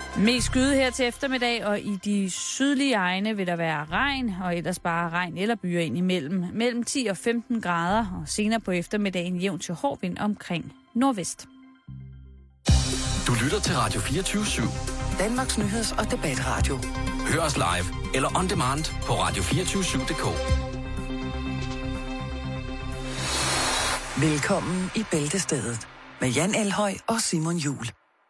Mest skyde her til eftermiddag, og i de sydlige egne vil der være regn, og ellers bare regn eller byer ind imellem. Mellem 10 og 15 grader, og senere på eftermiddagen jævn til hård vind omkring nordvest. Du lytter til Radio 24/7. Danmarks nyheds- og debatradio. Hør os live eller on demand på radio247.dk. Velkommen i Bæltestedet med Jan Elhøj og Simon Juhl.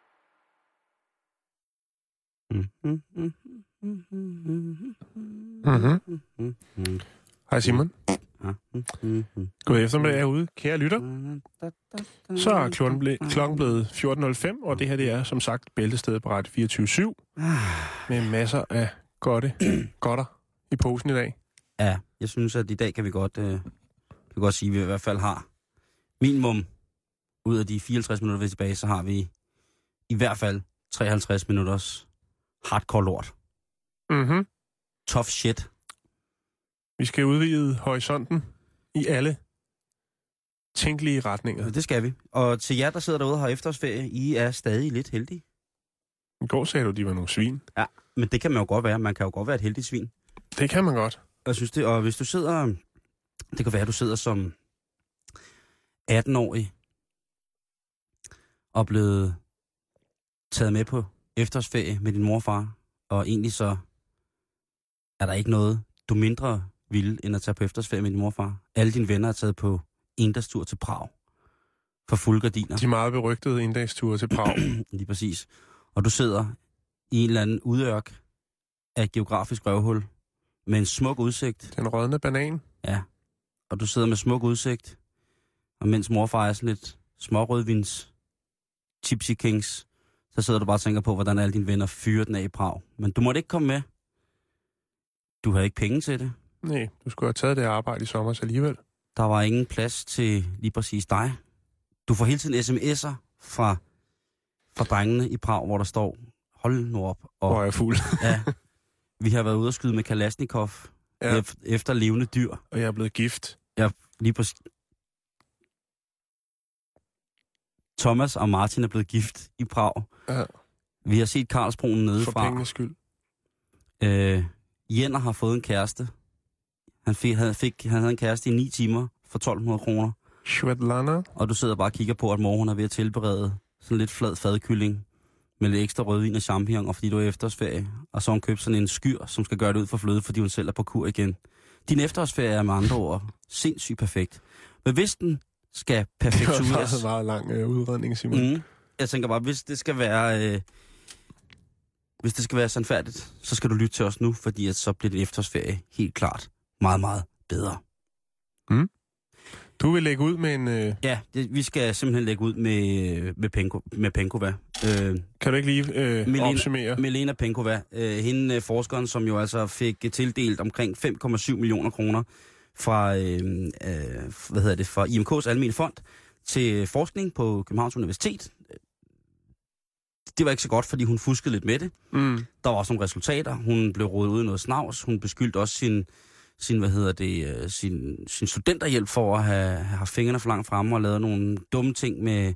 Hej Simon. God eftermiddag herude, kære lytter. Så er klokken blevet 14.05, og det her det er som sagt Bæltestedet på Radio 24/7 med masser af godter i posen i dag. Ja, jeg synes, at i dag kan vi godt sige, at vi i hvert fald har minimum ud af de 54 minutter, vi er tilbage, så har vi i hvert fald 53 minutters hardcore lort. Mhm. Tough shit. Vi skal udvide horisonten i alle tænkelige retninger. Det skal vi. Og til jer, der sidder derude og har efterårsferie, I er stadig lidt heldige. I går sagde du, de var nogle svin. Ja, men det kan man jo godt være. Man kan jo godt være et heldigt svin. Det kan man godt. Jeg synes det, og hvis du sidder... Det kan være, at du sidder som 18-årig og blevet taget med på efterårsferie med din mor og far, og egentlig så er der ikke noget, du mindre vil, end at tage på efterårsferie med din mor og far. Alle dine venner er taget på endagstur til Prag for fulde gardiner. De meget berygtede endagsture til Prag. Lige præcis. Og du sidder i en eller anden udørk af geografisk røvhul med en smuk udsigt. Den rådne banan. Ja. Og du sidder med smuk udsigt, og mens mor og far er sådan lidt smårødvins Tipsy Kings, så sidder du bare og tænker på, hvordan alle dine venner fyrer den af i Prag. Men du måtte ikke komme med. Du havde ikke penge til det. Nej, du skulle have taget det arbejde i sommer alligevel. Der var ingen plads til lige præcis dig. Du får hele tiden sms'er fra drengene i Prag, hvor der står, hold nu op. Og, hvor er jeg fuld. Ja, vi har været ude og skyde med Kalashnikov efter levende dyr. Og jeg er blevet gift. Ja, lige præcis. Thomas og Martin er blevet gift i Prag. Ja. Vi har set Karlsbroen nedefra. For pengenes skyld. Jenner har fået en kæreste. Han havde en kæreste i 9 timer for 1.200 kroner. Svetlana. Og du sidder bare og kigger på, at mor hun er ved at tilberede sådan lidt flad fadkylling med lidt ekstra rødvin og champignon, og fordi du er efterårsferie. Og så har hun købt sådan en skyr, som skal gøre det ud for fløde, fordi hun selv er på kur igen. Din efterårsferie er med andre ord sindssygt perfekt. Men hvis den skal perfektueres... Det var en meget lang udredning, Simon. Jeg tænker bare, hvis det skal være sandfærdigt, så skal du lytte til os nu, fordi at så bliver din efterårsferie helt klart meget, meget bedre. Mm. Du vil lægge ud med en... Ja, vi skal simpelthen lægge ud med Penkova. Kan du ikke lige opsummere? Milena Penkova, hende forskeren, som jo altså fik tildelt omkring 5,7 millioner kroner fra, fra IMK's Almene Fond til forskning på Københavns Universitet. Det var ikke så godt, fordi hun fuskede lidt med det. Mm. Der var også nogle resultater. Hun blev rodet ud i noget snavs. Hun beskyldte også sin studenterhjælp for at have haft fingrene for langt fremme og lavet nogle dumme ting med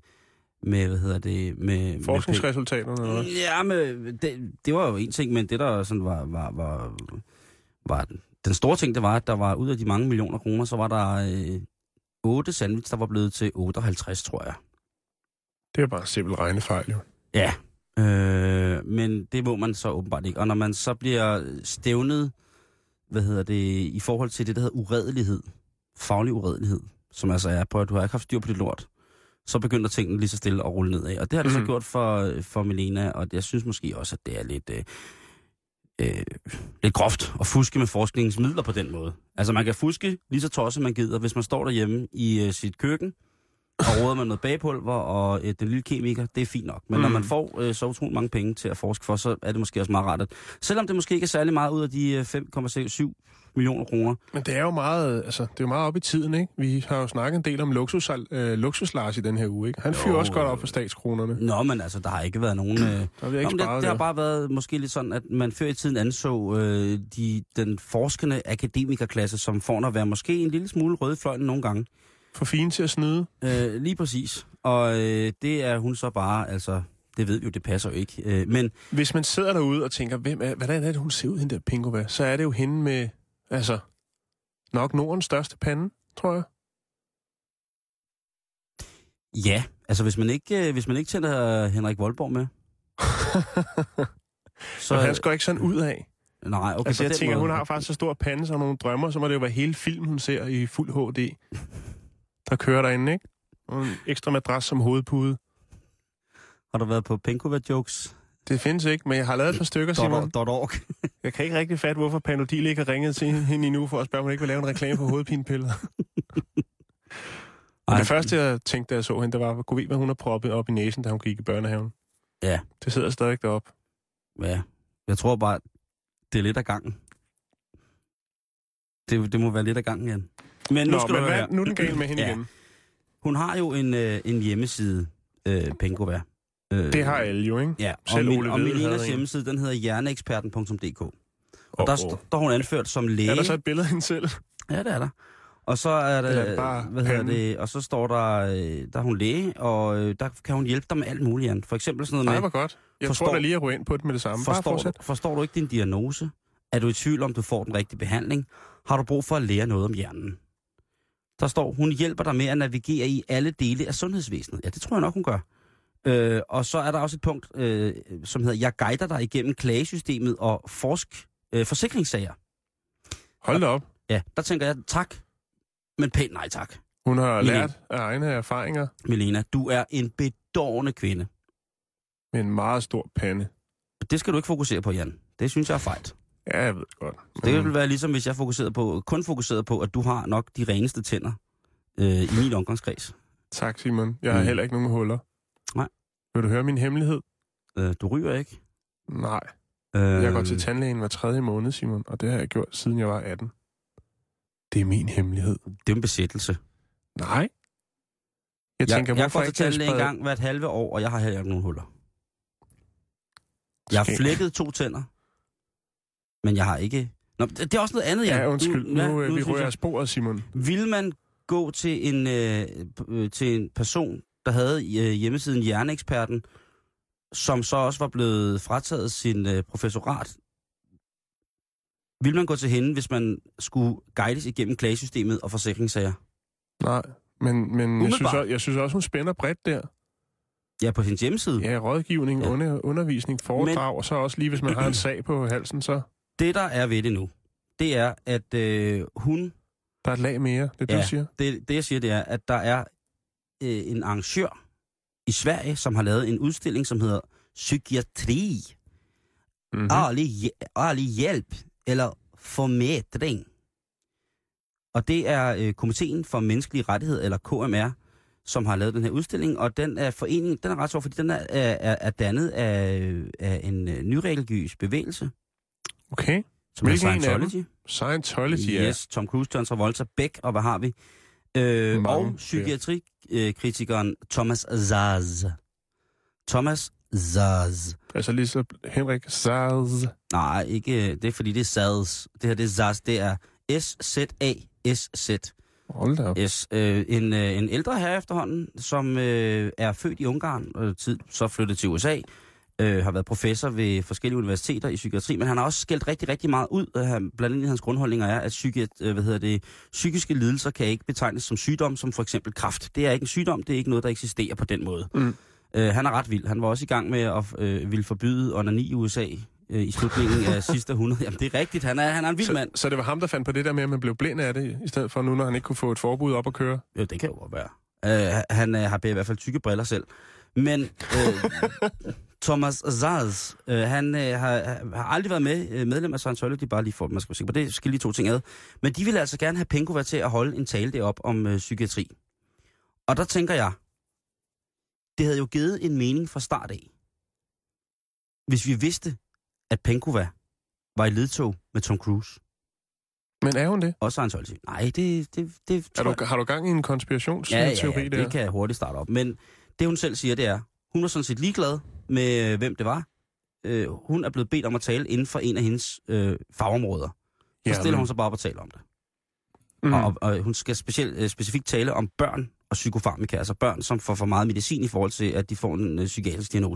forskningsresultaterne eller hvad? Ja, det var jo en ting, men det der sådan var den store ting, det var, at der var ud af de mange millioner kroner, så var der 8 sandwich, der var blevet til 58, tror jeg. Det er bare en simpel regnefejl, jo. Ja, men det må man så åbenbart ikke. Og når man så bliver stævnet, i forhold til det, der hedder uredelighed, faglig uredelighed, som altså er på, at du har ikke haft styr på dit lort, så begynder tingene lige så stille at rulle nedad. Og det har det så gjort for Milena, og jeg synes måske også, at det er lidt groft at fuske med forskningsmidler på den måde. Altså man kan fuske lige så tosset man gider, hvis man står derhjemme i sit køkken, og råder man noget bagpulver og den lille kemiker, det er fint nok. Men når man får så utroligt mange penge til at forske for, så er det måske også meget rart. Selvom det måske ikke er særlig meget ud af de 5,7 millioner kroner. Men det er jo meget, det er jo meget op i tiden, ikke? Vi har jo snakket en del om luksus-Lars i den her uge, ikke? Han fyrer også godt op for statskronerne. Nå, men altså, der har ikke været nogen... det har bare været måske lidt sådan, at man før i tiden anså den forskende akademikerklasse som får at være måske en lille smule røde fløjten nogle gange. For fine til at snyde. Lige præcis. Og det er hun så bare, altså... det ved vi jo, det passer jo ikke. Men hvis man sidder derude og tænker, hvordan er det, hun ser ud, hende der Pinkova, så er det jo hende med, altså, nok Nordens største pande, tror jeg. Ja, altså hvis man ikke tænder Henrik Voldborg med. så han går ikke sådan ud af. Nej, okay. Altså jeg tænker, hun har faktisk så stor pande, så nogle drømmer, så må det jo være hele filmen, hun ser i fuld HD. Der kører derinde, ikke? Og en ekstra madras som hovedpude. Har du været på Pinkova-jokes? Det findes ikke, men jeg har lavet et par stykker, Simon. Jeg kan ikke rigtig fatte, hvorfor Panodil ikke har ringet til hende endnu, for at spørge, om hun ikke vil lave en reklame for hovedpinepiller. Det første, jeg tænkte, da jeg så hende, det var, kunne vi, hvad hun har proppet op i næsen, da hun gik i børnehaven. Ja. Det sidder stadig deroppe. Ja, jeg tror bare, det er lidt af gangen. Det må være lidt af gangen igen. Men nu nu er den galt med hende igen? Hun har jo en hjemmeside, Pinkova. Det har alle jo, ikke? Ja, og Melinas hjemmeside, den hedder hjerneeksperten.dk. Og der står hun anført som læge. Er der så et billede af hende selv? Ja, det er der. Og så er der, og så står der hun læge, og der kan hun hjælpe dig med alt muligt, Jan. For eksempel sådan noget med... Nej, hvor godt. Jeg tror da lige at gå ind på det med det samme. Forstår du ikke din diagnose? Er du i tvivl om, du får den rigtige behandling? Har du brug for at lære noget om hjernen? Der står, hun hjælper dig med at navigere i alle dele af sundhedsvæsenet. Ja, det tror jeg nok, hun gør. Og så er der også et punkt, som hedder, jeg guider dig igennem klagesystemet og forsikringssager. Hold da op. Ja, der tænker jeg, tak, men pænt nej tak. Hun har lært af egne erfaringer. Melina, du er en bedårende kvinde. Med en meget stor pande. Det skal du ikke fokusere på, Jan. Det synes jeg er fejt. Ja, jeg ved godt. Det vil være ligesom, hvis jeg kun fokuserede på, at du har nok de reneste tænder i min omgangskreds. Tak, Simon. Jeg har heller ikke nogen huller. Nej. Vil du høre min hemmelighed? Du ryger ikke? Nej. Jeg går til tandlægen hver 3. måned, Simon, og det har jeg gjort, siden jeg var 18. Det er min hemmelighed. Det er en besættelse. Nej. Jeg tænker, jeg går til tandlægen en gang hvert halve år, og jeg har heller ikke nogen huller. Jeg har flækket 2 tænder, men jeg har ikke... Nå, det er også noget andet, Jan. Ja, undskyld. Nu vi rører sporet, Simon. Vil man gå til en person, der havde hjemmesiden Hjerneeksperten, som så også var blevet frataget sin professorat? Vil man gå til hende, hvis man skulle guides igennem klagesystemet og forsikringssager? Nej, men jeg synes også, hun spænder bredt der. Ja, på sin hjemmeside. Ja, rådgivning, undervisning, foredrag, og så også lige, hvis man har en sag på halsen, så... Det, der er ved det nu, det er, at hun... Der er et lag mere, det du siger? Det jeg siger, det er, at der er en arrangør i Sverige, som har lavet en udstilling, som hedder Psykiatri. Ærlig hjælp eller formætring. Og det er Komiteen for Menneskelige Rettigheder, eller KMR, som har lavet den her udstilling, og den er ret sjov, fordi den er dannet af en nyreligiøs bevægelse. Okay. Som er Scientology. Scientology, ja. Yes, Tom Cruise, John Travolta, Beck, og hvad har vi? Og psykiatrikritikeren Thomas Szasz. Thomas Szasz. Altså ligesom Henrik Szasz. Nej, ikke. Det er fordi, det er Szasz. Det her, det er Szasz. Det er S-Z-A-S-Z. Hold da op. Yes, en ældre herre efterhånden, som er født i Ungarn, og så flyttet til USA, har været professor ved forskellige universiteter i psykiatri, men han har også skældt rigtig, rigtig meget ud. Blandt andet hans grundholdninger er, at psykiske lidelser kan ikke betegnes som sygdom, som for eksempel kræft. Det er ikke en sygdom, det er ikke noget, der eksisterer på den måde. Han er ret vild. Han var også i gang med at ville forbyde onani i USA i slutningen af sidste 100. Jamen, det er rigtigt. Han er en vild mand. Så det var ham, der fandt på det der med, at man blev blind af det, i stedet for nu, når han ikke kunne få et forbud op at køre? Jo, det kan jo godt være. Han har i hvert fald tykke briller selv. Men Thomas Szasz, han har aldrig været medlem af Scientology, bare lige for, man skal se på det, skal lige 2 ting ad. Men de ville altså gerne have Pinkova til at holde en tale derop om psykiatri. Og der tænker jeg, det havde jo givet en mening fra start af, hvis vi vidste, at Pinkova var i ledtog med Tom Cruise. Men er hun det? Og Scientology. Nej, det har du gang i en konspirationsteori der? Det kan jeg hurtigt starte op. Men det hun selv siger, det er, hun var sådan set ligeglad med, hvem det var. Hun er blevet bedt om at tale inden for en af hendes fagområder. Så stiller hun sig bare op og taler om det. Og hun skal specifikt tale om børn og psykofarmika, altså børn, som får for meget medicin i forhold til, at de får en psykiatrisk diagnose.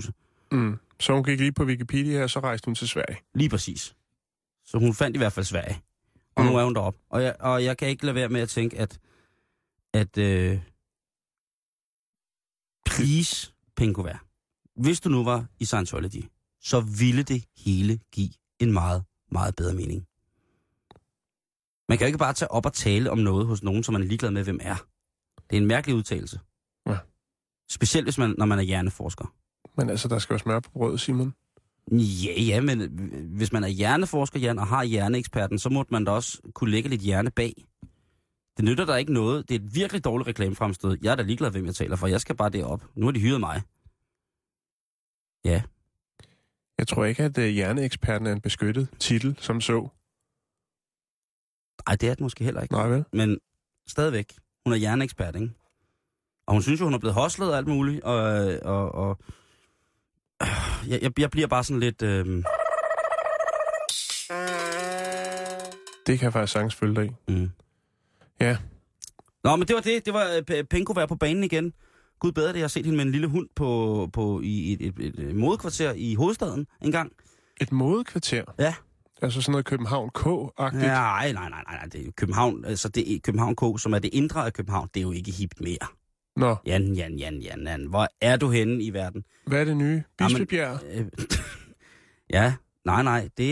Så hun gik lige på Wikipedia, og så rejste hun til Sverige. Lige præcis. Så hun fandt i hvert fald Sverige. Og nu er hun deroppe. Og jeg kan ikke lade være med at tænke, at please, Penkover, hvis du nu var i Scientology, så ville det hele give en meget, meget bedre mening. Man kan jo ikke bare tage op og tale om noget hos nogen, som man er ligeglad med, hvem er. Det er en mærkelig udtalelse. Ja. Specielt når man er hjerneforsker. Men altså, der skal jo smør på brødet, Simon. Ja, men hvis man er hjerneforsker, og har hjerneeksperten, så må man da også kunne lægge lidt hjerne bag. Det nytter der ikke noget. Det er et virkelig dårligt reklamefremstød. Jeg er da ligeglad, hvem jeg taler for. Jeg skal bare derop. Nu har de hyret mig. Ja. Jeg tror ikke, at hjerneeksperten er en beskyttet titel, som så. Nej, det er det måske heller ikke. Nej, vel? Men stadigvæk. Hun er hjerneekspert, ikke? Og hun synes jo, hun er blevet hostlet og alt muligt. Og jeg bliver bare sådan lidt... Det kan jeg faktisk sagtens følge dig i. Mm. Ja. Nå, men det var det. Det var Penkover på banen igen. Gud bedre det, jeg har set hende med en lille hund i et modekvarter i hovedstaden engang. Et modekvarter? Ja. Altså sådan noget København K-agtigt? Nej. Det er København, altså det er København K, som er det indre af København. Det er jo ikke hipt mere. Nå. Jan. Hvor er du henne i verden? Hvad er det nye? Bispebjerg? Ja, nej. Det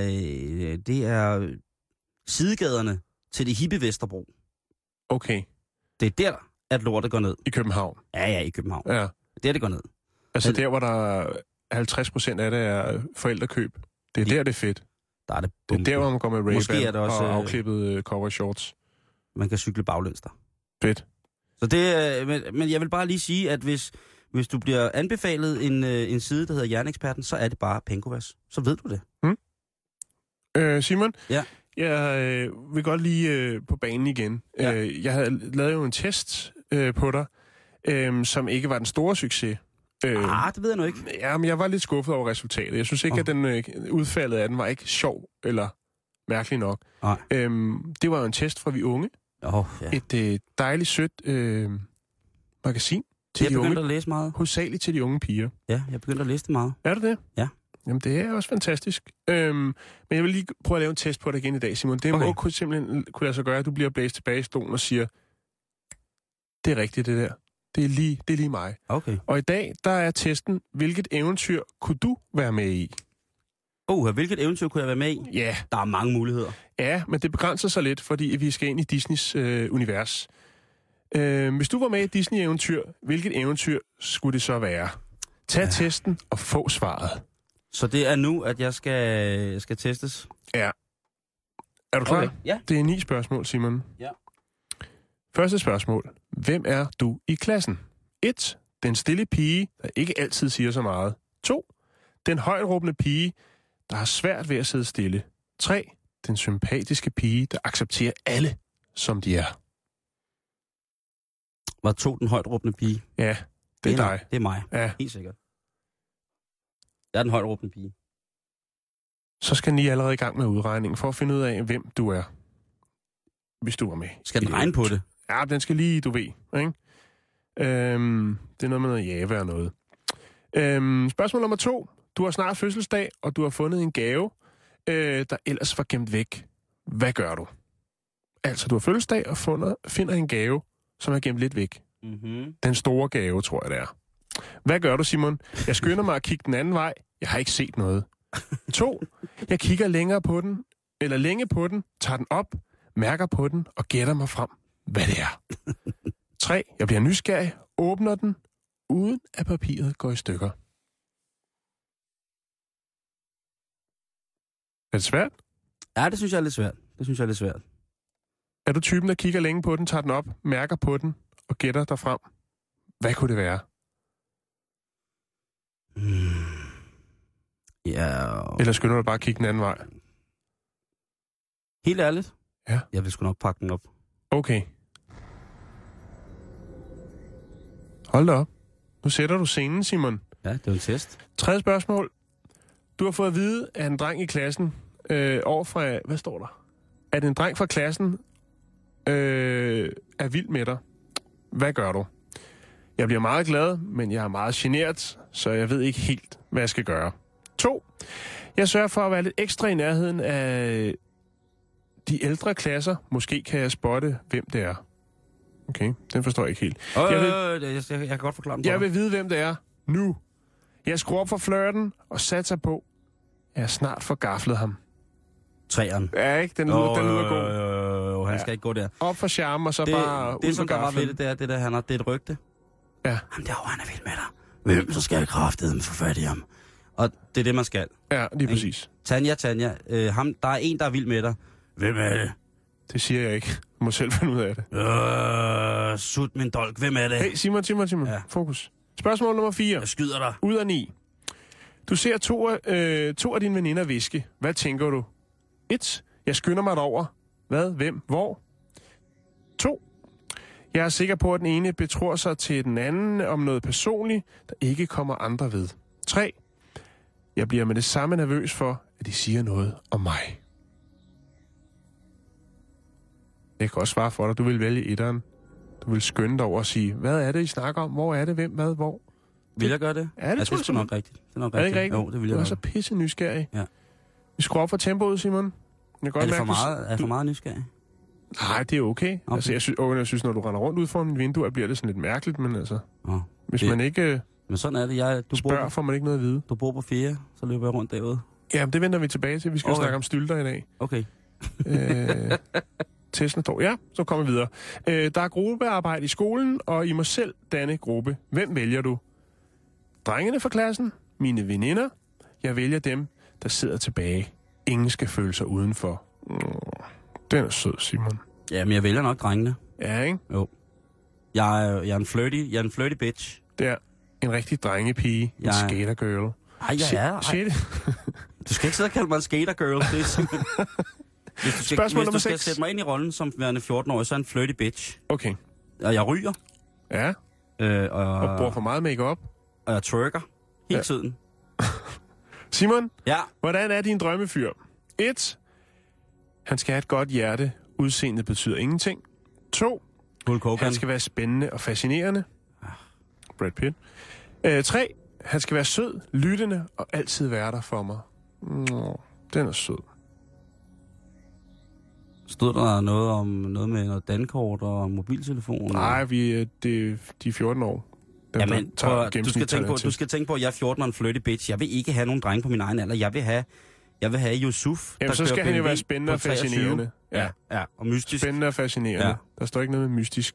er sidegaderne til det hippe Vesterbro. Okay. Det er der, at lortet går ned. I København? Ja, i København. Ja. Det er det går ned. Altså der, hvor der 50% af det er forældrekøb. Det er der, det er fedt. Der er det er der, hvor man går med Ray-Ban også, og afklippet cover shorts. Man kan cykle baglæns der. Fedt. Så det, men jeg vil bare lige sige, at hvis du bliver anbefalet en side, der hedder Hjerneeksperten, så er det bare Penkovers. Så ved du det. Simon? Ja. Jeg vil godt lige på banen igen. Ja. Jeg havde lavet jo en test på dig, som ikke var den store succes. Det ved jeg nu ikke. Ja, men jeg var lidt skuffet over resultatet. Jeg synes ikke, at den udfaldet af den var ikke sjov eller mærkelig nok. Det var jo en test fra Vi Unge. Ja. Et dejligt sødt magasin til jeg de unge. Jeg begyndte at læse meget. Hovedsageligt til de unge piger. Ja, jeg begyndte at læse det meget. Er det det? Ja. Jamen, det er også fantastisk. Men jeg vil lige prøve at lave en test på dig igen i dag, Simon. Det må simpelthen kunne lade sig gøre, at du bliver blæst tilbage i stolen og siger, det er rigtigt, det der. Det er lige mig. Okay. Og i dag, der er testen, hvilket eventyr kunne du være med i? Hvilket eventyr kunne jeg være med i? Ja. Der er mange muligheder. Ja, men det begrænser sig lidt, fordi vi skal ind i Disneys univers. Hvis du var med i et Disney-eventyr, hvilket eventyr skulle det så være? Tag testen og få svaret. Så det er nu, at jeg skal testes? Ja. Er du klar? Okay. Ja. Det er 9 spørgsmål, Simon. Ja. Første spørgsmål. Hvem er du i klassen? 1. Den stille pige, der ikke altid siger så meget. 2. Den højtråbende pige, der har svært ved at sidde stille. 3. Den sympatiske pige, der accepterer alle, som de er. Var 2 den højtråbende pige? Ja, det er dig. Det er mig. Ja. Helt sikkert. Jeg er den højtråbende pige. Så skal I allerede i gang med udregningen for at finde ud af, hvem du er. Hvis du var med. Skal den regne på det? Ja, den skal lige, du ved. Ikke? Det er noget med noget Java og noget. Spørgsmål nummer 2. Du har snart fødselsdag, og du har fundet en gave, der ellers var gemt væk. Hvad gør du? Altså, du har fødselsdag og finder en gave, som er gemt lidt væk. Mm-hmm. Den store gave, tror jeg, det er. Hvad gør du, Simon? Jeg skynder mig at kigge den anden vej. Jeg har ikke set noget. 2. Jeg kigger længe på den, tager den op, mærker på den og gætter mig frem, hvad det er. 3. Jeg bliver nysgerrig, åbner den, uden at papiret går i stykker. Er det svært? Ja, det synes jeg er lidt svært. Er du typen, der kigger længe på den, tager den op, mærker på den og gætter dig frem? Hvad kunne det være? Ja. Eller skynder du bare at kigge den anden vej? Helt ærligt? Ja. Jeg vil sgu nok pakke den op. Okay. Hold da op. Nu sætter du scenen, Simon. Ja, det er en test. 3. spørgsmål. Du har fået at vide, at en dreng i klassen overfra... Hvad står der? At en dreng fra klassen er vild med dig. Hvad gør du? Jeg bliver meget glad, men jeg er meget genert, så jeg ved ikke helt, hvad jeg skal gøre. 2. Jeg sørger for at være lidt ekstra i nærheden af de ældre klasser. Måske kan jeg spotte, hvem det er. Okay, den forstår jeg ikke helt. Jeg kan godt forklare den. Jeg vil vide, hvem det er nu. Jeg skruer op for flirten og satser på, at jeg snart får gaflet ham. 3'eren. Ja, ikke? Den lyder god. Han skal ikke gå der. Op for charme, og så bare det, som der var ved det, det er, det er et rygte. Ja. Ham derovre, han er vild med dig. Hvem, så skal jeg kraftedeme få fat i ham. Og det er det, man skal. Ja, lige præcis. Tanja, ham, der er en, der er vild med dig. Hvem er det? Det siger jeg ikke. Du må selv finde ud af det. Sut min dolk. Hvem er det? Hey, Simon. Ja. Fokus. Spørgsmål nummer 4. Jeg skyder dig. Ud af 9. Du ser to af dine veninder viske. Hvad tænker du? 1. Jeg skynder mig derover. Hvad? Hvem? Hvor? 2. Jeg er sikker på, at den ene betror sig til den anden om noget personligt, der ikke kommer andre ved. 3. Jeg bliver med det samme nervøs for, at de siger noget om mig. Jeg kan også svare for dig. Du vil vælge etteren. Du vil skynde dig over og sige, hvad er det, I snakker om? Hvor er det? Hvem? Hvad? Hvor? Vil jeg gøre det? Ja, det tror jeg nok rigtigt. Det er nok rigtigt. Er det ikke rigtigt? Jo, det vil jeg. Du er så pisse nysgerrig. Ja. Vi skruer op for tempoet, Simon. Jeg kan er det for meget? Er jeg for meget nysgerrig? Nej, det er okay. Altså, jeg synes, når du render rundt ud foran mit vindue, bliver det sådan lidt mærkeligt, men altså... Hvis man ikke men sådan er det. Du spørger, får man ikke noget at vide. Du bor på 4, så løber jeg rundt derude. Ja, det venter vi tilbage til. Vi skal snakke om stylter i dag. Okay. Testen står. Ja, så kommer vi videre. Der er gruppearbejde i skolen, og I må selv danne gruppe. Hvem vælger du? Drengene fra klassen? Mine veninder? Jeg vælger dem, der sidder tilbage. Ingen skal føle sig udenfor. Den er sød, Simon. Jamen, jeg vælger nok drengene. Ja, ikke? Jo. Jeg er en flirty bitch. Det er en rigtig drengepige. En skatergirl. Ej, jeg er. Du skal ikke sidde og kalde mig en skatergirl. Det er simpelthen... Hvis du skal sætte mig ind i rollen som værende 14-årig, så er en flirty bitch. Okay. Og jeg ryger. Ja. Og bruger for meget make-up. Og jeg twerker hele tiden. Simon? Ja? Hvordan er din drømmefyr? 1. Han skal have et godt hjerte. Udseendet betyder ingenting. 2. Han skal være spændende og fascinerende. Brad Pitt. 3. Han skal være sød, lyttende og altid være der for mig. Den er sød. Stod der noget med noget dankort og mobiltelefon? Nej, de er 14 år. Jamen, du skal tænke på, at jeg er 14 og en flirty bitch. Jeg vil ikke have nogen drenge på min egen alder. Jeg vil have Yusuf. Jamen, så skal han jo være spændende og fascinerende. Ja, og mystisk. Spændende og fascinerende. Ja. Der står ikke noget med mystisk.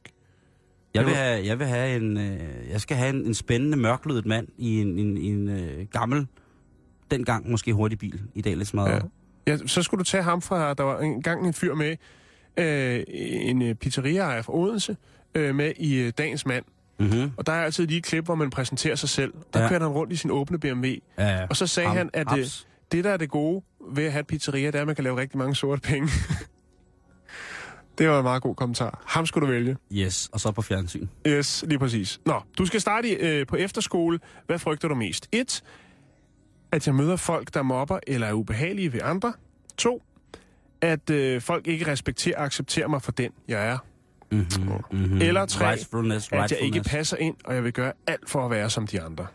Jeg skal have en spændende, mørklødet mand i en gammel, dengang måske hurtig bil. I dag lidt smadret. Ja, så skulle du tage ham fra, der var engang en fyr med, en pizzeria-ejer fra Odense, med i Dagens Mand. Mm-hmm. Og der er altid lige et klip, hvor man præsenterer sig selv. Der kører han rundt i sin åbne BMW. Ja. Og så sagde han, at det, der er det gode ved at have et pizzeria, det er, at man kan lave rigtig mange sorte penge. Det var en meget god kommentar. Ham skulle du vælge. Yes, og så på fjernsyn. Yes, lige præcis. Nå, du skal starte på efterskole. Hvad frygter du mest? 1. At jeg møder folk, der mobber eller er ubehagelige ved andre. 2. At folk ikke respekterer og accepterer mig for den, jeg er. Mm-hmm. Eller 3. At jeg ikke passer ind, og jeg vil gøre alt for at være som de andre.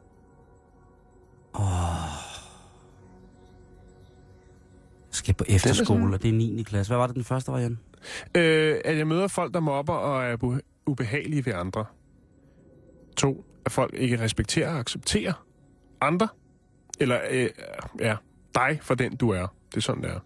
Jeg skal på efterskole, og det er 9. klasse. Hvad var det den første var, Jan? At jeg møder folk, der mobber og er ubehagelige ved andre. 2. At folk ikke respekterer og accepterer andre. Eller, dig for den, du er. Det er sådan, det er.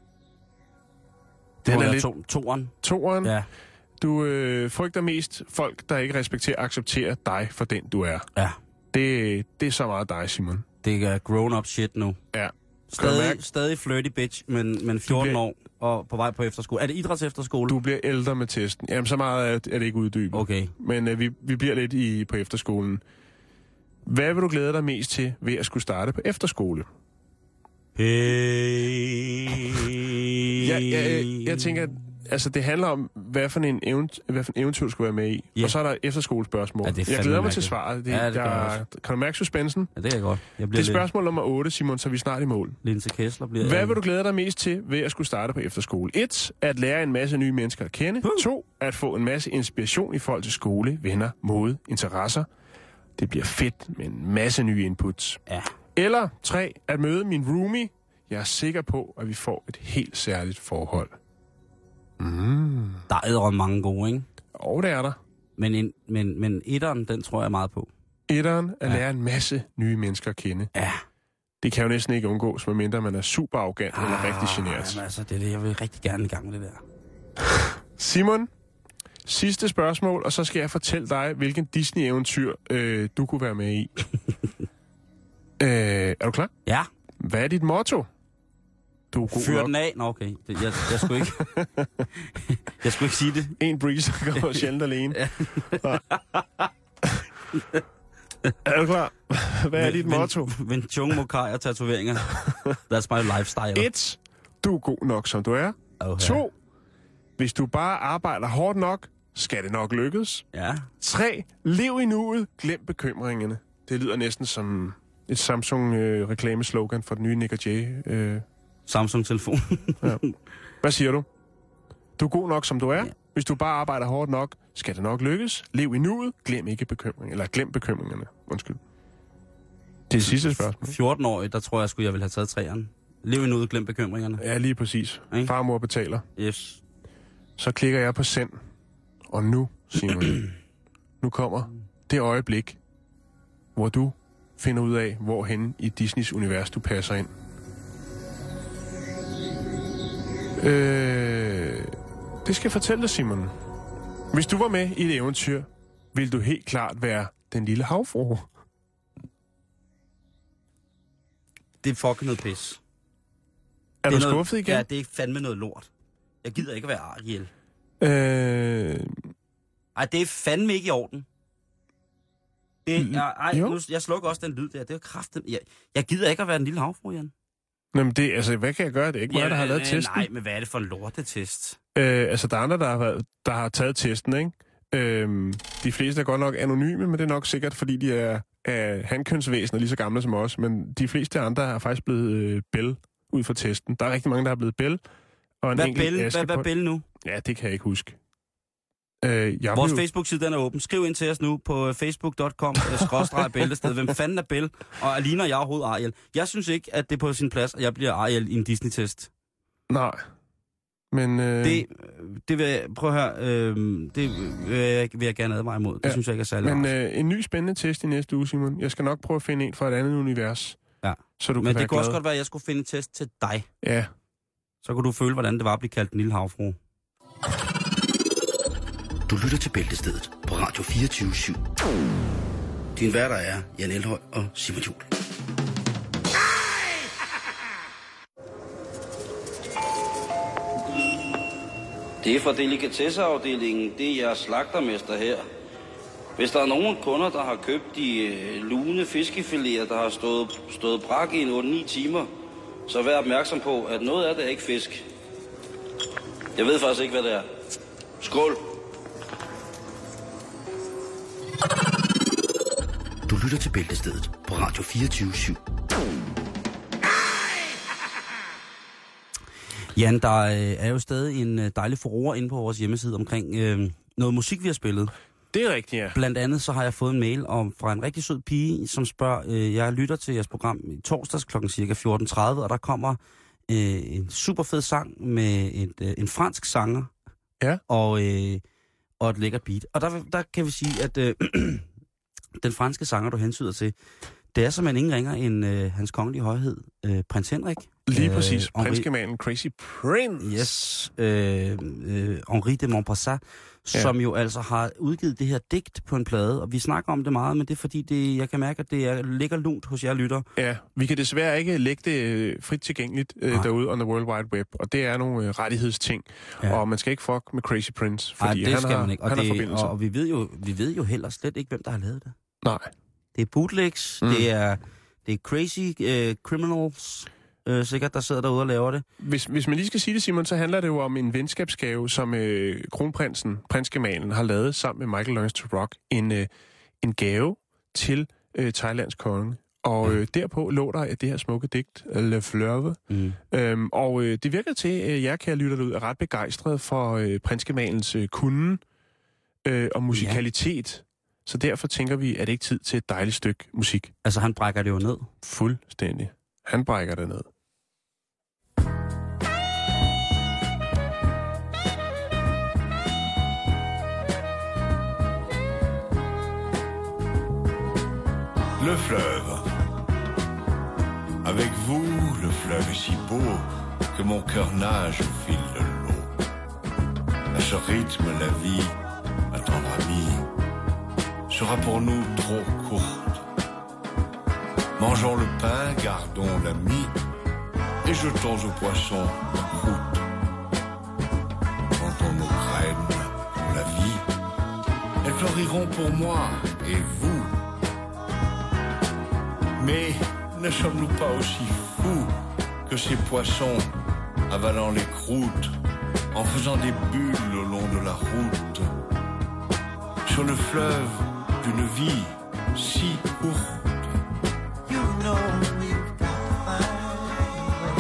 Den er lidt... Toeren? Ja. Du frygter mest folk, der ikke respekterer og accepterer dig for den, du er. Ja. Det er så meget dig, Simon. Det er grown-up shit nu. Ja. Stadig flirty bitch, men 14 år og på vej på efterskole. Er det idrætsefterskole? Du bliver ældre med testen. Jamen, så meget er det ikke uddybet. Okay. Men vi bliver lidt på efterskolen. Hvad vil du glæde dig mest til ved at skulle starte på efterskole? Hey. Jeg tænker, altså, det handler om, hvad for en eventyr du skal være med i. Ja. Og så er der efterskolespørgsmål. Ja, jeg glæder mig til svaret. Kan du mærke suspensen? Ja, det er godt. Det er spørgsmål nummer 8, Simon, så vi er snart i mål. Linse Kessler bliver... Hvad vil du glæde dig mest til ved at skulle starte på efterskole? 1. At lære en masse nye mennesker at kende. 2. At få en masse inspiration i forhold til skole, venner, mode, interesser. Det bliver fedt med en masse nye inputs. Ja. Eller 3. At møde min roomie. Jeg er sikker på, at vi får et helt særligt forhold. Der er mange gode, ikke? Og det er der. Men etteren, den tror jeg meget på. Etteren at lære en masse nye mennesker at kende. Ja. Det kan jo næsten ikke undgås, medmindre man er super arrogant eller rigtig genert. Jamen, altså, det er det. Jeg vil rigtig gerne i gang med det der. Simon, sidste spørgsmål, og så skal jeg fortælle dig, hvilken Disney-eventyr du kunne være med i. Er du klar? Ja. Hvad er dit motto? Du er god Fyr nok. den af? Nå, okay. Jeg skulle ikke... jeg skulle ikke sige det. En breeze går sjældent alene. Er du klar? Hvad er dit motto? Vin Chung Mokai og tatoveringer. That's my lifestyle. 1. Du er god nok, som du er. Okay. 2. Hvis du bare arbejder hårdt nok, skal det nok lykkes. Ja. 3. Lev i nuet, glem bekymringerne. Det lyder næsten som et Samsung-reklameslogan for den nye Nick og Jay. Samsung-telefon. Ja. Hvad siger du? Du er god nok, som du er. Ja. Hvis du bare arbejder hårdt nok, skal det nok lykkes. Lev i nuet, glem bekymringerne. Undskyld. Det er sidste spørgsmål. 14-årig, der tror jeg ville have taget 3'eren. Lev i nuet, glem bekymringerne. Ja, lige præcis. Ikke? Far og mor betaler. Yes. Så klikker jeg på send. Og nu, Simon, nu kommer det øjeblik, hvor du finder ud af, hvorhen i Disneys univers du passer ind. Det skal jeg fortælle dig, Simon. Hvis du var med i et eventyr, ville du helt klart være den lille havfrue. Det er fucking noget pis. Er du skuffet igen? Ja, det er fandme noget lort. Jeg gider ikke at være Ariel. Ej, det er fandme ikke i orden. Jeg slukker også den lyd der. Det er kraftigt. Jeg gider ikke at være den lille havfrue, Jan. Jamen, hvad kan jeg gøre? Det er ikke mig, der har lavet testen. Nej, men hvad er det for en lortetest? Der er andre, der har taget testen, ikke? De fleste er godt nok anonyme, men det er nok sikkert, fordi de er hankønsvæsener lige så gamle som os. Men de fleste andre er faktisk blevet Bell ud fra testen. Der er rigtig mange, der er blevet Bell. Og en hvad er Bell nu? Ja, det kan jeg ikke huske. Vores Facebook-side, den er åben. Skriv ind til os nu på facebook.com/bæltested. Hvem fanden er Bell? Og ligner jeg overhovedet Ariel? Jeg synes ikke, at det er på sin plads, at jeg bliver Ariel i en Disney-test. Nej. Men... Det vil jeg... Prøv at høre. Det vil jeg gerne advare imod. Det synes jeg ikke er særlig Men en ny spændende test i næste uge, Simon. Jeg skal nok prøve at finde en fra et andet univers. Ja. Så du men kan det kunne også godt være, at jeg skulle finde en test til dig. Ja. Så kunne du føle, hvordan det var at blive kaldt en lille havfrue. Du lytter til Bæltestedet på Radio 24/7. Din værter er Jan Elhøj og Simon Juhl. Det er fra delikatesseafdelingen. Det er jeres slagtermester her. Hvis der er nogen kunder, der har købt de lune fiskefiléer, der har stået brak i 8-9 timer, så vær opmærksom på, at noget af det er ikke fisk. Jeg ved faktisk ikke, hvad det er. Skål! Du lytter til Bæltestedet på Radio 24/7. Jan, der er jo stadig en dejlig furore inde på vores hjemmeside omkring noget musik, vi har spillet. Det er rigtigt, ja. Blandt andet så har jeg fået en mail fra en rigtig sød pige, som spørger, jeg lytter til jeres program i torsdags klokken cirka 14:30, og der kommer en super fed sang med en fransk sanger. Ja. Og et lækkert beat. Og der kan vi sige, at den franske sanger, du hensyder til, det er simpelthen ingen ringer end hans kongelige højhed, prins Henrik. Lige præcis. Prinsgemalen Crazy Prince. Yes. Henri de Montpassat, som jo altså har udgivet det her digt på en plade. Og vi snakker om det meget, men det er fordi, jeg kan mærke, at det ligger lunt hos jer lytter. Ja, vi kan desværre ikke lægge det frit tilgængeligt derude on the World Wide Web. Og det er nogle rettighedsting. Ja. Og man skal ikke fuck med Crazy Prince, fordi det skal man ikke. Han har forbindelser. Og vi ved jo heller slet ikke, hvem der har lavet det. Nej. Det er bootlegs, det er Crazy Criminals. sikkert, der sidder derude og laver det. Hvis man lige skal sige det, Simon, så handler det jo om en venskabsgave, som kronprinsen, prinsgemalen, har lavet sammen med Michael Learns to Rock. En gave til Thailands konge. Og derpå lå der det her smukke digt, Le Fleuve. Og det virker til, at jeg, kære lytter ud, er ret begejstret for prinsgemalens kunnen og musikalitet. Så derfor tænker vi, at det ikke tid til et dejligt stykke musik. Altså, han brækker det jo ned. Fuldstændig. Han brækker det ned. Le fleuve. Avec vous, le fleuve est si beau que mon cœur nage au fil de l'eau. À ce rythme, la vie, ma tendre amie, sera pour nous trop courte. Mangeons le pain, gardons l'ami, et jetons aux poissons la croûte. Plantons nos graines pour la vie, elles fleuriront pour moi et vous. Mais ne sommes-nous pas aussi fous que ces poissons avalant les croûtes, en faisant des bulles au long de la route, sur le fleuve d'une vie si courte? You know we've got to find a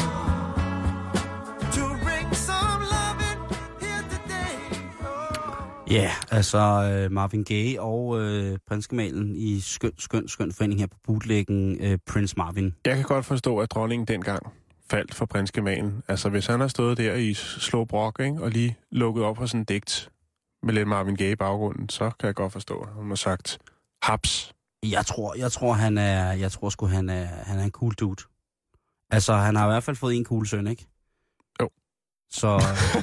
way to bring some loving here today. Ja, altså Marvin Gaye og prinsgemalen i skøn forening her på bootleggen Prince Marvin. Jeg kan godt forstå, at dronningen dengang faldt for prinsgemalen. Altså, hvis han har stået der i Slå Brok, ikke, og lige lukket op på sådan en digt med lidt Marvin Gaye i baggrunden, så kan jeg godt forstå, at hun har sagt haps. Jeg tror han er en cool dude. Altså, han har i hvert fald fået en cool søn, ikke? Jo. Så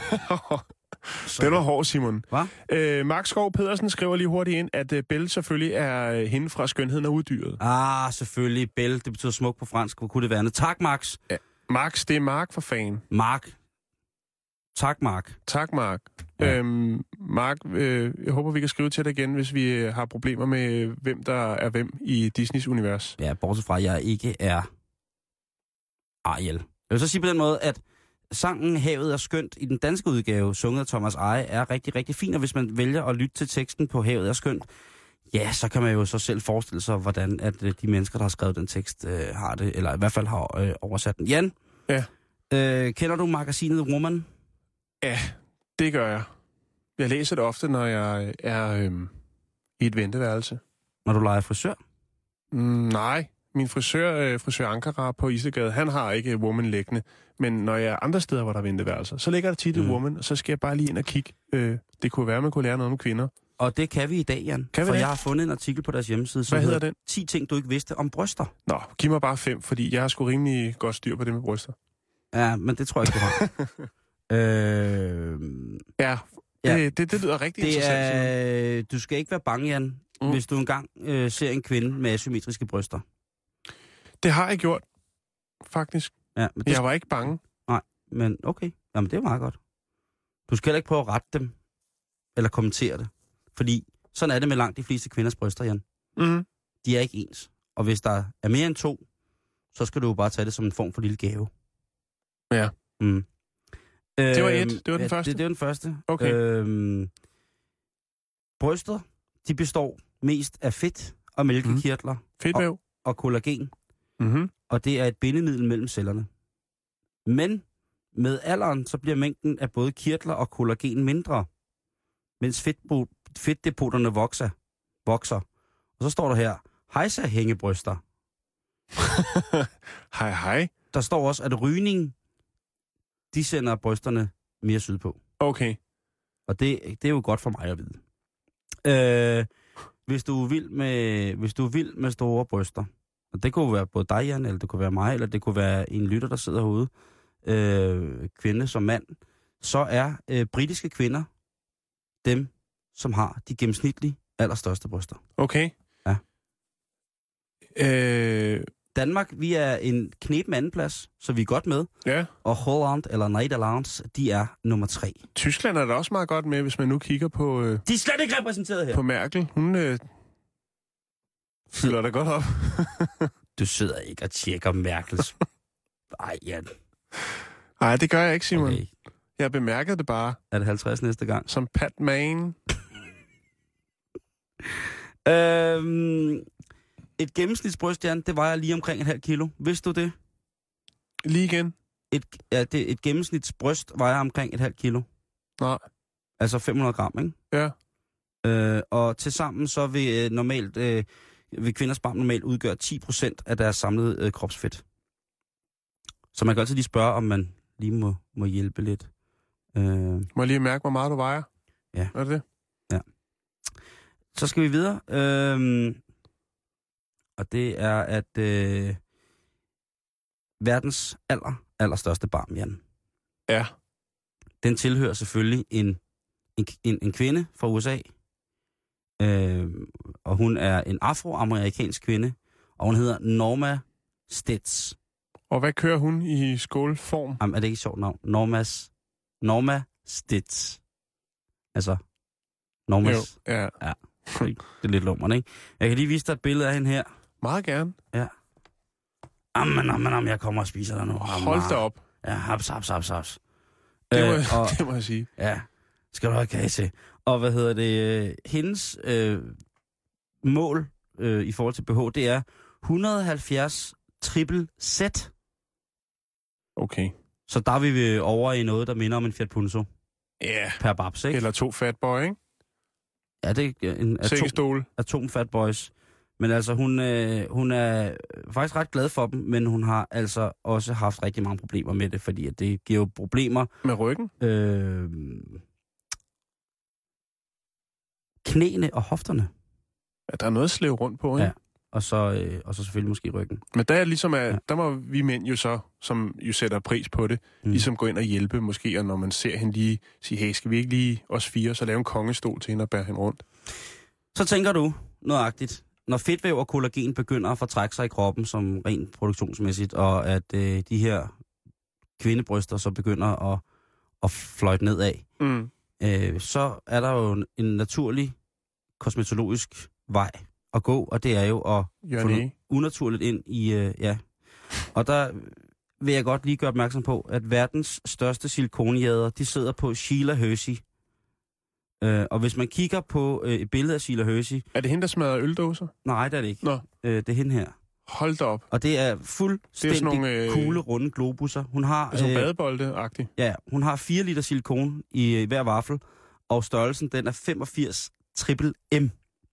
den var hård, Simon. Hvad? Mark Skov Pedersen skriver lige hurtigt ind, at Belle selvfølgelig er hende fra Skønheden og Uddyret. Selvfølgelig. Belle, det betyder smuk på fransk. Hvor kunne det være andet? Tak, Max. Ja. Max, det er Mark for fan. Mark. Tak, Mark. Tak, Mark. Ja. Mark, jeg håber, vi kan skrive til dig igen, hvis vi har problemer med, hvem der er hvem i Disneys univers. Ja, bortset fra, at jeg ikke er Ariel. Jeg vil så sige på den måde, at sangen Havet er skønt i den danske udgave, sunget af Thomas Eje, er rigtig, rigtig fin, og hvis man vælger at lytte til teksten på Havet er skønt, ja, så kan man jo så selv forestille sig, hvordan at de mennesker, der har skrevet den tekst, har det, eller i hvert fald har oversat den. Jan? Ja? Kender du magasinet Woman? Ja, det gør jeg. Jeg læser det ofte, når jeg er i et venteværelse. Når du leger frisør? Nej, min frisør Ankara på Isegade, han har ikke Woman liggende. Men når jeg er andre steder, hvor der er venteværelser, så ligger der tit et Woman, og så skal jeg bare lige ind og kigge. Det kunne være, man kunne lære noget om kvinder. Og det kan vi i dag, Jan. For jeg har fundet en artikel på deres hjemmeside, som hedder den? 10 ting, du ikke vidste om bryster. Nå, giv mig bare 5, fordi jeg har sgu rimelig godt styr på det med bryster. Ja, men det tror jeg ikke, du har. Det lyder rigtig interessant. Du skal ikke være bange, Jan, hvis du engang ser en kvinde med asymmetriske bryster. Det har jeg gjort, faktisk. Ja, men jeg var ikke bange. Nej, men okay. Jamen, det er meget godt. Du skal heller ikke prøve at rette dem, eller kommentere det. Fordi sådan er det med langt de fleste kvinders bryster, Jan. Mm. De er ikke ens. Og hvis der er mere end 2, så skal du jo bare tage det som en form for lille gave. Ja. Mm. Det var det var den første? Det var den første. Okay. Bryster, de består mest af fedt og mælkekirtler. Fedtvæv. Og kollagen. Mm-hmm. Og det er et bindemiddel mellem cellerne. Men med alderen, så bliver mængden af både kirtler og kollagen mindre, mens fedtdepoterne vokser. Og så står der her, hejsa hængebryster. Hej. Der står også, at rygning, de sender brysterne mere sydpå. Okay. Og det er jo godt for mig at vide. Hvis du er vild med store bryster, og det kunne være både dig, Jan, eller det kunne være mig, eller det kunne være en lytter, der sidder herude, kvinde som mand, så er britiske kvinder dem, som har de gennemsnitlige allerstørste bryster. Okay. Ja. Danmark, vi er en knepen andenplads, så vi er godt med. Ja. Og Holland eller Nederlands, de er nummer 3. Tyskland er da også meget godt med, hvis man nu kigger på... De er slet ikke repræsenteret her. På Merkel. Hun fylder da godt op. Du sidder ikke og tjekker Merkels... Ej, Jan. Nej, det gør jeg ikke, Simon. Okay. Jeg bemærkede det bare. Er det 50 næste gang? Som Pat Man. Et gennemsnitsbryst, Jan, det vejer lige omkring 0,5 kilo. Vidste du det? Lige igen? Et gennemsnitsbryst vejer omkring 0,5 kilo. Nej. Altså 500 gram, ikke? Ja. Og tilsammen så vil kvinders barm normalt udgøre 10% af deres samlede kropsfedt. Så man kan altid lige spørge, om man lige må hjælpe lidt. Må jeg lige mærke, hvor meget du vejer? Ja. Er det det? Ja. Så skal vi videre. Og det er, at verdens allerstørste barm, Jan. Ja. Den tilhører selvfølgelig en kvinde fra USA. Og hun er en afroamerikansk kvinde. Og hun hedder Norma Stitz. Og hvad kører hun i skålform? Jamen, er det ikke et sjovt navn? Norma Stitz. Altså, Normas. Jo, ja. Ja. Det er lidt lummerne, ikke? Jeg kan lige vise dig et billede af hende her. Meget gerne. Ja. Jamen, jeg kommer og spiser dig nu. Hold da op. Ja, haps. Det må jeg sige. Ja, skal du have kage til. Og hendes mål i forhold til BH, det er 170 triple set. Okay. Så der er vi over i noget, der minder om en Fiat Punto. Ja. Per babs, ikke? Eller 2 fatboy, ikke? Ja, det er en atom fat boys. Men altså, hun er faktisk ret glad for dem, men hun har altså også haft rigtig mange problemer med det, fordi at det giver jo problemer. Med ryggen? Knæene og hofterne. Ja, der er noget at slæve rundt på, ikke? Ja, og så selvfølgelig måske ryggen. Men der er ligesom, der må vi mænd jo så, som jo sætter pris på det, ligesom gå ind og hjælpe måske, og når man ser hende lige sige, hey, skal vi ikke lige os 4, så lave en kongestol til hende og bære hende rundt? Så tænker du nøjagtigt, når fedtvæv og kollagen begynder at fortrække sig i kroppen som rent produktionsmæssigt, og at de her kvindebryster så begynder at fløjte nedad, så er der jo en naturlig kosmetologisk vej at gå, og det er jo at få noget unaturligt ind i, Og der vil jeg godt lige gøre opmærksom på, at verdens største silikonjæder, de sidder på Sheila Hersey. Og hvis man kigger på et billede af Sheila Hersey... Er det hende, der smadrer øldåser? Nej, det er det ikke. Nå. Det er hende her. Hold da op. Og det er fuldstændig kugle, runde globusser. Hun har... Altså badebolde-agtigt. Ja, hun har 4 liter silikon i hver vaffel, og størrelsen den er 85 triple M.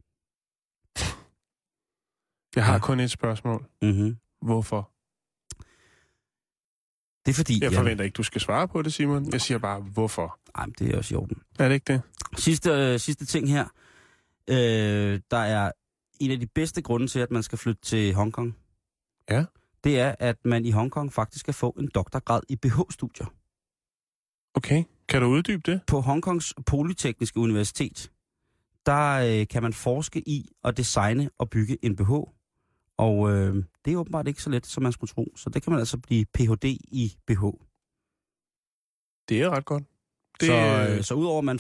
Jeg har kun et spørgsmål. Mm-hmm. Hvorfor? Det er fordi... Jeg forventer ikke, du skal svare på det, Simon. Jeg siger bare, hvorfor? Nej, men det er også i orden. Er det ikke det? Sidste ting her. Der er en af de bedste grunde til, at man skal flytte til Hongkong. Ja. Det er, at man i Hongkong faktisk kan få en doktorgrad i BH-studier. Okay. Kan du uddybe det? På Hongkongs Polytekniske Universitet, der kan man forske i at designe og bygge en BH. Og det er åbenbart ikke så let, som man skulle tro. Så det kan man altså blive Ph.D. i BH. Det er ret godt. Så udover at man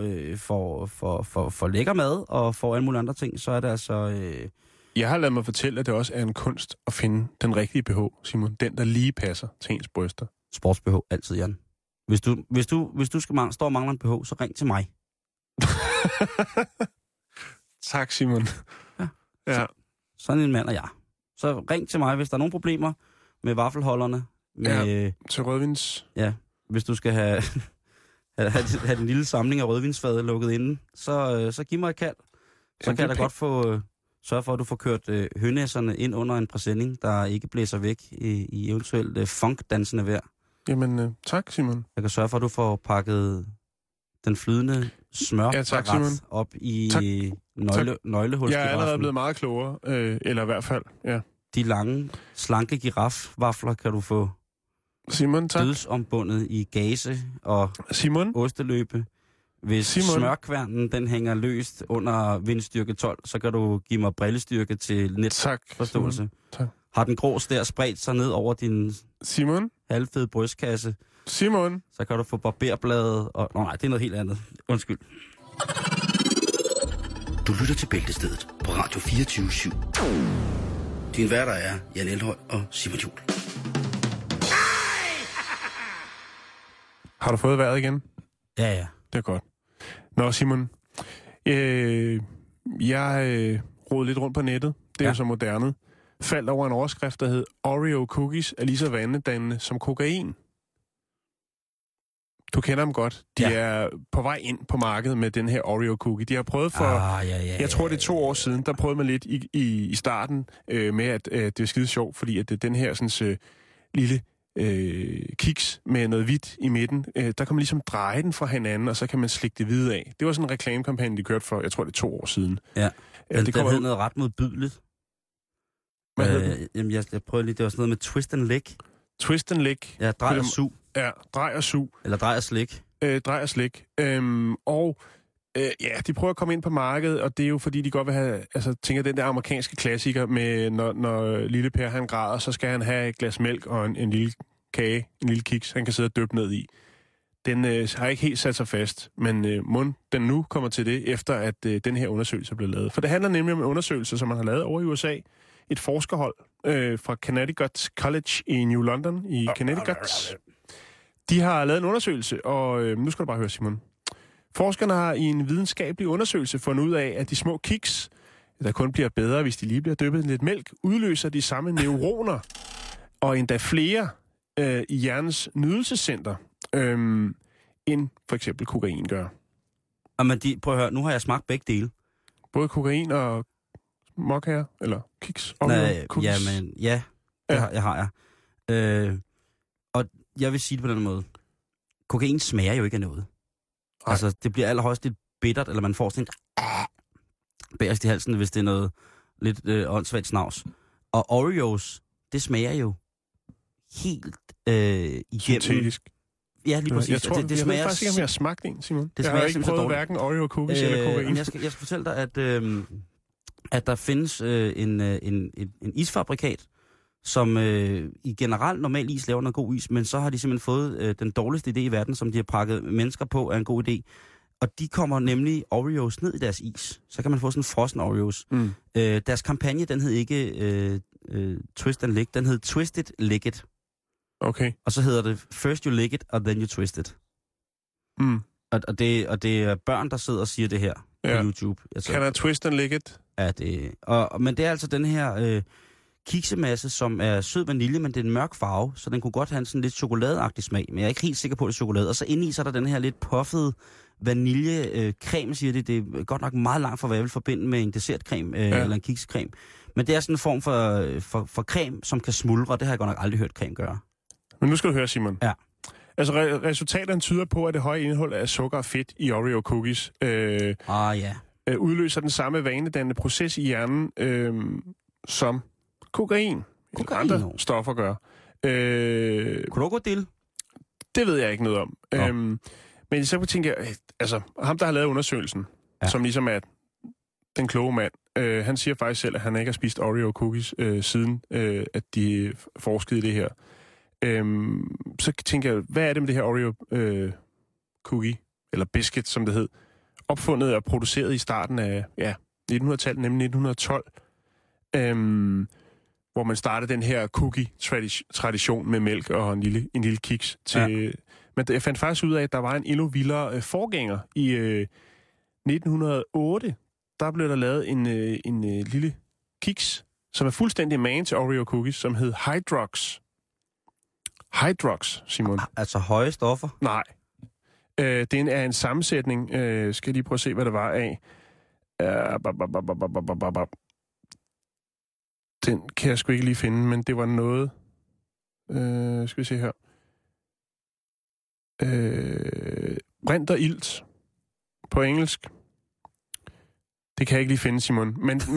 får lækker mad og får alle mulige andre ting, så er det altså... Jeg har ladet mig fortælle, at det også er en kunst at finde den rigtige BH, Simon. Den, der lige passer til ens bryster. Sports-BH, altid, Jan. Hvis du skal står og mangler en BH, så ring til mig. Tak, Simon. Ja. Sådan en mand er jeg. Så ring til mig, hvis der er nogle problemer med vaffelholderne. Til rødvins. Ja, hvis du skal have den lille samling af rødvinsfade lukket inde, så giv mig et kald. Så kan jeg da godt få sørge for, at du får kørt hønæsserne ind under en præsending, der ikke blæser væk i eventuelt funk-dansende vejr. Jamen, tak, Simon. Jeg kan sørge for, at du får pakket den flydende smør op i nøglehulsgiraffen. Jeg er allerede blevet meget klogere, eller i hvert fald, ja. De lange, slanke girafvafler kan du få dødsombundet i gase og osteløbe. Hvis smørkværnen den hænger løst under vindstyrke 12, så kan du give mig brillestyrke til netforståelse. Tak. Har den grå stær spredt sig ned over din halvfede brystkasse, så kan du få barberbladet og... Nej, det er noget helt andet. Undskyld. Du lytter til Bæltestedet på Radio 24/7. Din værter er Jan Elhøj og Simon Juhl. Har du fået vejret igen? Ja. Det er godt. Nå, Simon. Jeg rodede lidt rundt på nettet. Det er jo så moderne. Faldt over en overskrift, der hed Oreo cookies er lige så vanedannende som kokain. Du kender dem godt. De er på vej ind på markedet med den her Oreo cookie. De har prøvet for, jeg tror det er 2 år siden, der prøvede man lidt i starten med, at det er skide sjovt, fordi at den her sådan, lille kiks med noget hvidt i midten, der kan man ligesom dreje den fra hinanden, og så kan man slikke det hvide af. Det var sådan en reklamekampagne, de kørte for, jeg tror det er 2 år siden. Ja, det hed noget ret modbydeligt. Jamen, jeg prøvede lige, det var sådan noget med twist and lick. Twist and lick. Ja, drej og sug. Ja, drej og sug. Eller drej og slik. Drej og slik. De prøver at komme ind på markedet, og det er jo fordi, de godt vil have, tænker den der amerikanske klassiker med, når lille Per han græder, så skal han have et glas mælk og en lille kage, en lille kiks, han kan sidde og dyppe ned i. Den har ikke helt sat sig fast, men den nu kommer til det, efter at den her undersøgelse blev lavet. For det handler nemlig om en undersøgelse, som man har lavet over i USA. Et forskerhold fra Connecticut College i New London i Connecticut. De har lavet en undersøgelse, og nu skal du bare høre, Simon. Forskerne har i en videnskabelig undersøgelse fundet ud af, at de små kiks, der kun bliver bedre, hvis de lige bliver dyppet i lidt mælk, udløser de samme neuroner, og endda flere i hjernens nydelsescenter, end for eksempel kokain gør. Jamen, prøv at høre, nu har jeg smagt begge dele. Både kokain og mokkager, eller kiks? Det har jeg. Og jeg vil sige det på den måde. Kokain smager jo ikke af noget. Ej. Altså, det bliver allerhøjst lidt bittert, eller man får sådan en bagerst i halsen, hvis det er noget lidt åndssvagt snavs. Og Oreos, det smager jo helt igennem. Syntetisk. Ja, lige præcis. Jeg tror, det smager... Jeg ved faktisk ikke, om jeg har smagt en, Simon. Jeg har ikke prøvet hverken Oreo cookies eller kokain. Jeg skal fortælle dig, at der findes en isfabrikat, som i generelt normal is laver noget god is, men så har de simpelthen fået den dårligste idé i verden, som de har pakket mennesker på, er en god idé. Og de kommer nemlig Oreos ned i deres is. Så kan man få sådan frossen Oreos. Deres kampagne, den hed ikke Twist and Lick, den hed Twist It, Lick It. Okay. Og så hedder det First you lick it, and then you twist it. Og det er børn, der sidder og siger det her på YouTube. Kan I twist and lick it? Ja, men det er altså den her kiksemasse, som er sød vanilje, men det er en mørk farve, så den kunne godt have en sådan lidt chokoladeagtig smag, men jeg er ikke helt sikker på, at det er chokolade. Og så indeni så er der den her lidt puffede vanilje-creme, siger de. Det er godt nok meget langt fra, hvad jeg vil forbinde med en dessertcreme eller en kiksecreme. Men det er sådan en form for creme, som kan smuldre. Det har jeg godt nok aldrig hørt creme gøre. Men nu skal du høre, Simon. Ja. Altså, resultaterne tyder på, at det høje indhold af sukker og fedt i Oreo cookies udløser den samme vanedannende proces i hjernen, som kokain eller andre stoffer gør. Krokodil? Det ved jeg ikke noget om. Men så tænker jeg, altså, ham, der har lavet undersøgelsen, som ligesom er den kloge mand, han siger faktisk selv, at han ikke har spist Oreo cookies siden, at de forskede i det her. Så tænker jeg, hvad er det med det her Oreo cookie, eller biscuit, som det hed, opfundet og produceret i starten af 1900-tallet, nemlig 1912, hvor man startede den her cookie-tradition med mælk og en lille kiks til... Men jeg fandt faktisk ud af, at der var en endnu vildere forgænger. I 1908, der blev der lavet en lille kiks, som er fuldstændig magen til Oreo cookies, som hed Hydrox. Hydrox, Simon. Altså høje stoffer? Nej. Den er en sammensætning. Skal jeg lige prøve at se, hvad det var af. Den kan jeg sgu ikke lige finde, men det var noget... skal vi se her. Brint og ilt på engelsk. Det kan jeg ikke lige finde, Simon. Men det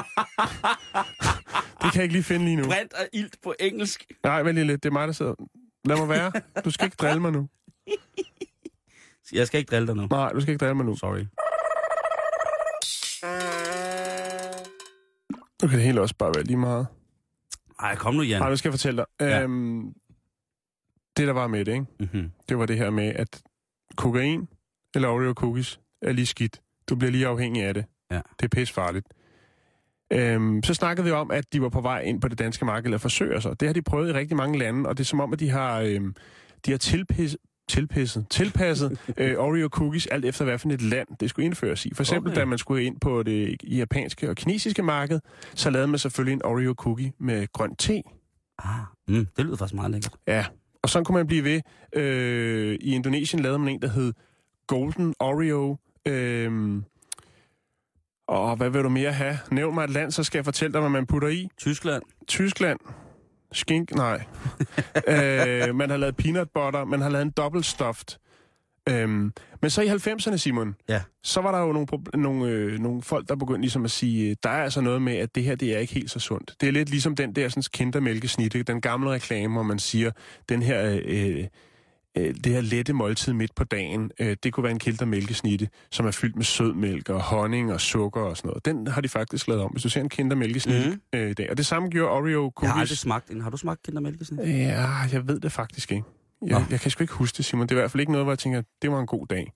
kan jeg ikke lige finde lige nu. Brint og ilt på engelsk? Nej, vent lige lidt. Det er mig, der sidder... Lad mig være. Du skal ikke drille mig nu. Jeg skal ikke drille dig nu. Nej, du skal ikke drille mig nu. Sorry. Nu kan det hele også bare være lige meget. Nej, kom nu, Jan. Nej, nu skal jeg fortælle dig. Ja. Det, der var med det, ikke? Mm-hmm. Det var det her med, at kokain eller Oreo cookies er lige skidt. Du bliver lige afhængig af det. Ja. Det er pissefarligt. Så snakkede vi om, at de var på vej ind på det danske marked eller forsøger sig. Det har de prøvet i rigtig mange lande, og det er som om, at de har tilpasset Oreo cookies, alt efter hvad for et land det skulle indføres i. For eksempel, da man skulle ind på det japanske og kinesiske marked, så lavede man selvfølgelig en Oreo cookie med grøn te. Det lyder faktisk meget lækkert. Ja, og sådan kunne man blive ved. I Indonesien lavede man en, der hed Golden Oreo. Og hvad vil du mere have? Nævn mig et land, så skal jeg fortælle dig, hvad man putter i. Tyskland. Skink? Nej. Man har lavet peanut butter, man har lavet en double stuffed. Men så i 90'erne, Simon, så var der jo nogle folk, der begyndte ligesom at sige, der er altså noget med, at det her, det er ikke helt så sundt. Det er lidt ligesom den der sådan, kindermælkesnitte, den gamle reklame, hvor man siger, den her, det her lette måltid midt på dagen, det kunne være en kindermælkesnitte, som er fyldt med sødmælk og honning og sukker og sådan noget. Den har de faktisk lavet om, hvis du ser en kindermælkesnitte i dag. Og det samme gjorde Oreo cookies. Jeg har aldrig smagt en. Har du smagt kindermælkesnitte? Ja, jeg ved det faktisk ikke. Jeg kan sgu ikke huske det, Simon. Det er i hvert fald ikke noget, hvor jeg tænker, det var en god dag.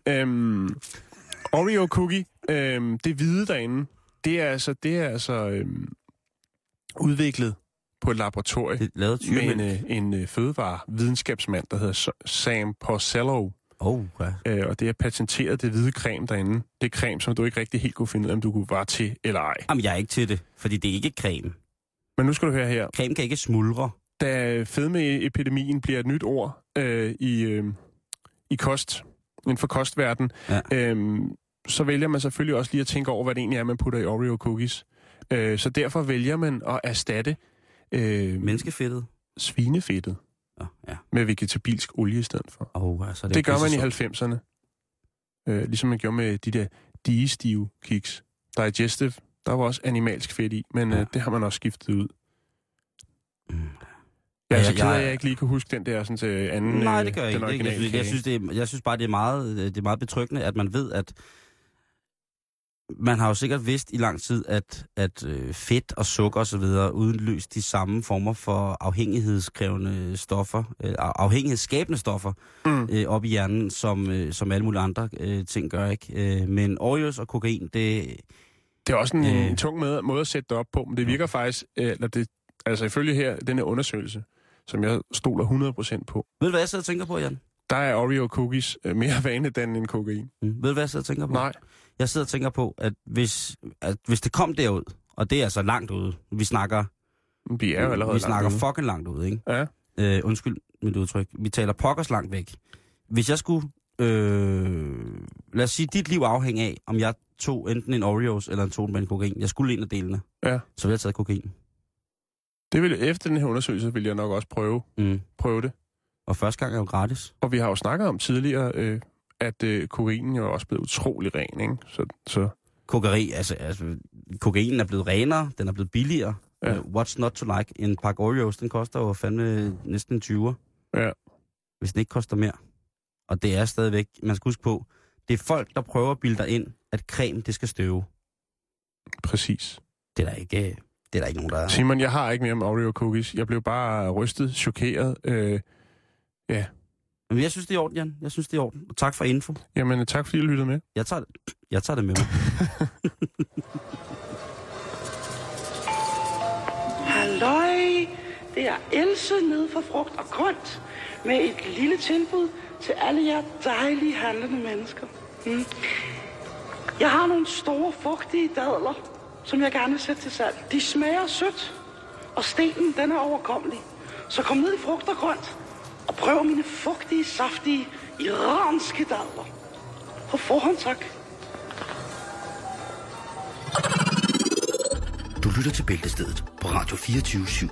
Oreo cookie, det hvide derinde, det er altså udviklet på et laboratorium med en fødevare-videnskabsmand, der hedder Sam Porcello. Og det er patenteret, det hvide creme derinde. Det er creme, som du ikke rigtig helt kunne finde ud af, om du kunne være til eller ej. Jamen, jeg er ikke til det, fordi det er ikke creme. Men nu skal du høre her. Creme kan ikke smuldre. Da fedmeepidemien bliver et nyt ord i kost, inden for kostverdenen, så vælger man selvfølgelig også lige at tænke over, hvad det egentlig er, man putter i Oreo cookies. Så derfor vælger man at erstatte menneskefedtet, svinefedtet, med vegetabilsk olie i stedet for. Altså, det gør man i 90'erne. Ligesom man gjorde med de der digestive kiks. Digestive, der var også animalsk fedt i, men det har man også skiftet ud. Jeg er så ked af, at jeg ikke lige kunne huske den der sådan til anden. Nej, det gør jeg ikke. Jeg synes bare, det er meget betryggende, at man ved, at man har jo sikkert vidst i lang tid, at fedt og sukker osv. udløst de samme former for afhængighedskrævende stoffer, afhængighedsskabende stoffer op i hjernen, som alle mulige andre ting gør, ikke? Men Oreos og kokain, det er også en tung måde at sætte det op på, men det virker faktisk, altså ifølge her, den her undersøgelse, som jeg stoler 100% på. Ved du, hvad jeg sidder og tænker på, Jan? Der er Oreo cookies mere vanedannet end kokain. Ved du, hvad jeg sidder og tænker på? Nej. Jeg sidder og tænker på, at hvis det kom derud, og det er altså langt ude, vi snakker fucking langt ude, ikke? Ja. Undskyld mit udtryk. Vi taler pokkers langt væk. Hvis jeg skulle, lad os sige, dit liv afhænger af, om jeg tog enten en Oreos eller en kokain. Jeg skulle en af delene. Ja. Så ville jeg tage kokain. Efter den her undersøgelse vil jeg nok også prøve det. Og første gang er jo gratis. Og vi har jo snakket om tidligere, at kokainen jo også blevet utrolig ren, ikke? Så. Kokainen er blevet renere, den er blevet billigere. Ja. What's not to like? En pakke Oreos, den koster jo fandme næsten 20. Ja. Hvis den ikke koster mere. Og det er stadigvæk, man skal huske på, det er folk, der prøver at bilde dig ind, at creme, det skal støve. Præcis. Det er der ikke nogen, der... Simon, jeg har ikke mere med Oreo cookies. Jeg blev bare rystet, chokeret. Ja. Men jeg synes, det er i orden, Jan. Jeg synes, det er i orden. Og tak for info. Jamen, tak fordi du lyttede med. Jeg tager det med mig. Halløj! Det er Else nede for frugt og grønt med et lille tilbud til alle jer dejlige handlende mennesker. Jeg har nogle store, fugtige dadler, som jeg gerne vil sætte til salg. De smager sødt, og stenen den er overkommelig. Så kom ned i frugt og grønt og prøv mine fugtige, saftige, iranske dadler. På forhånd, tak. Du lytter til Bæltestedet på Radio 24/7.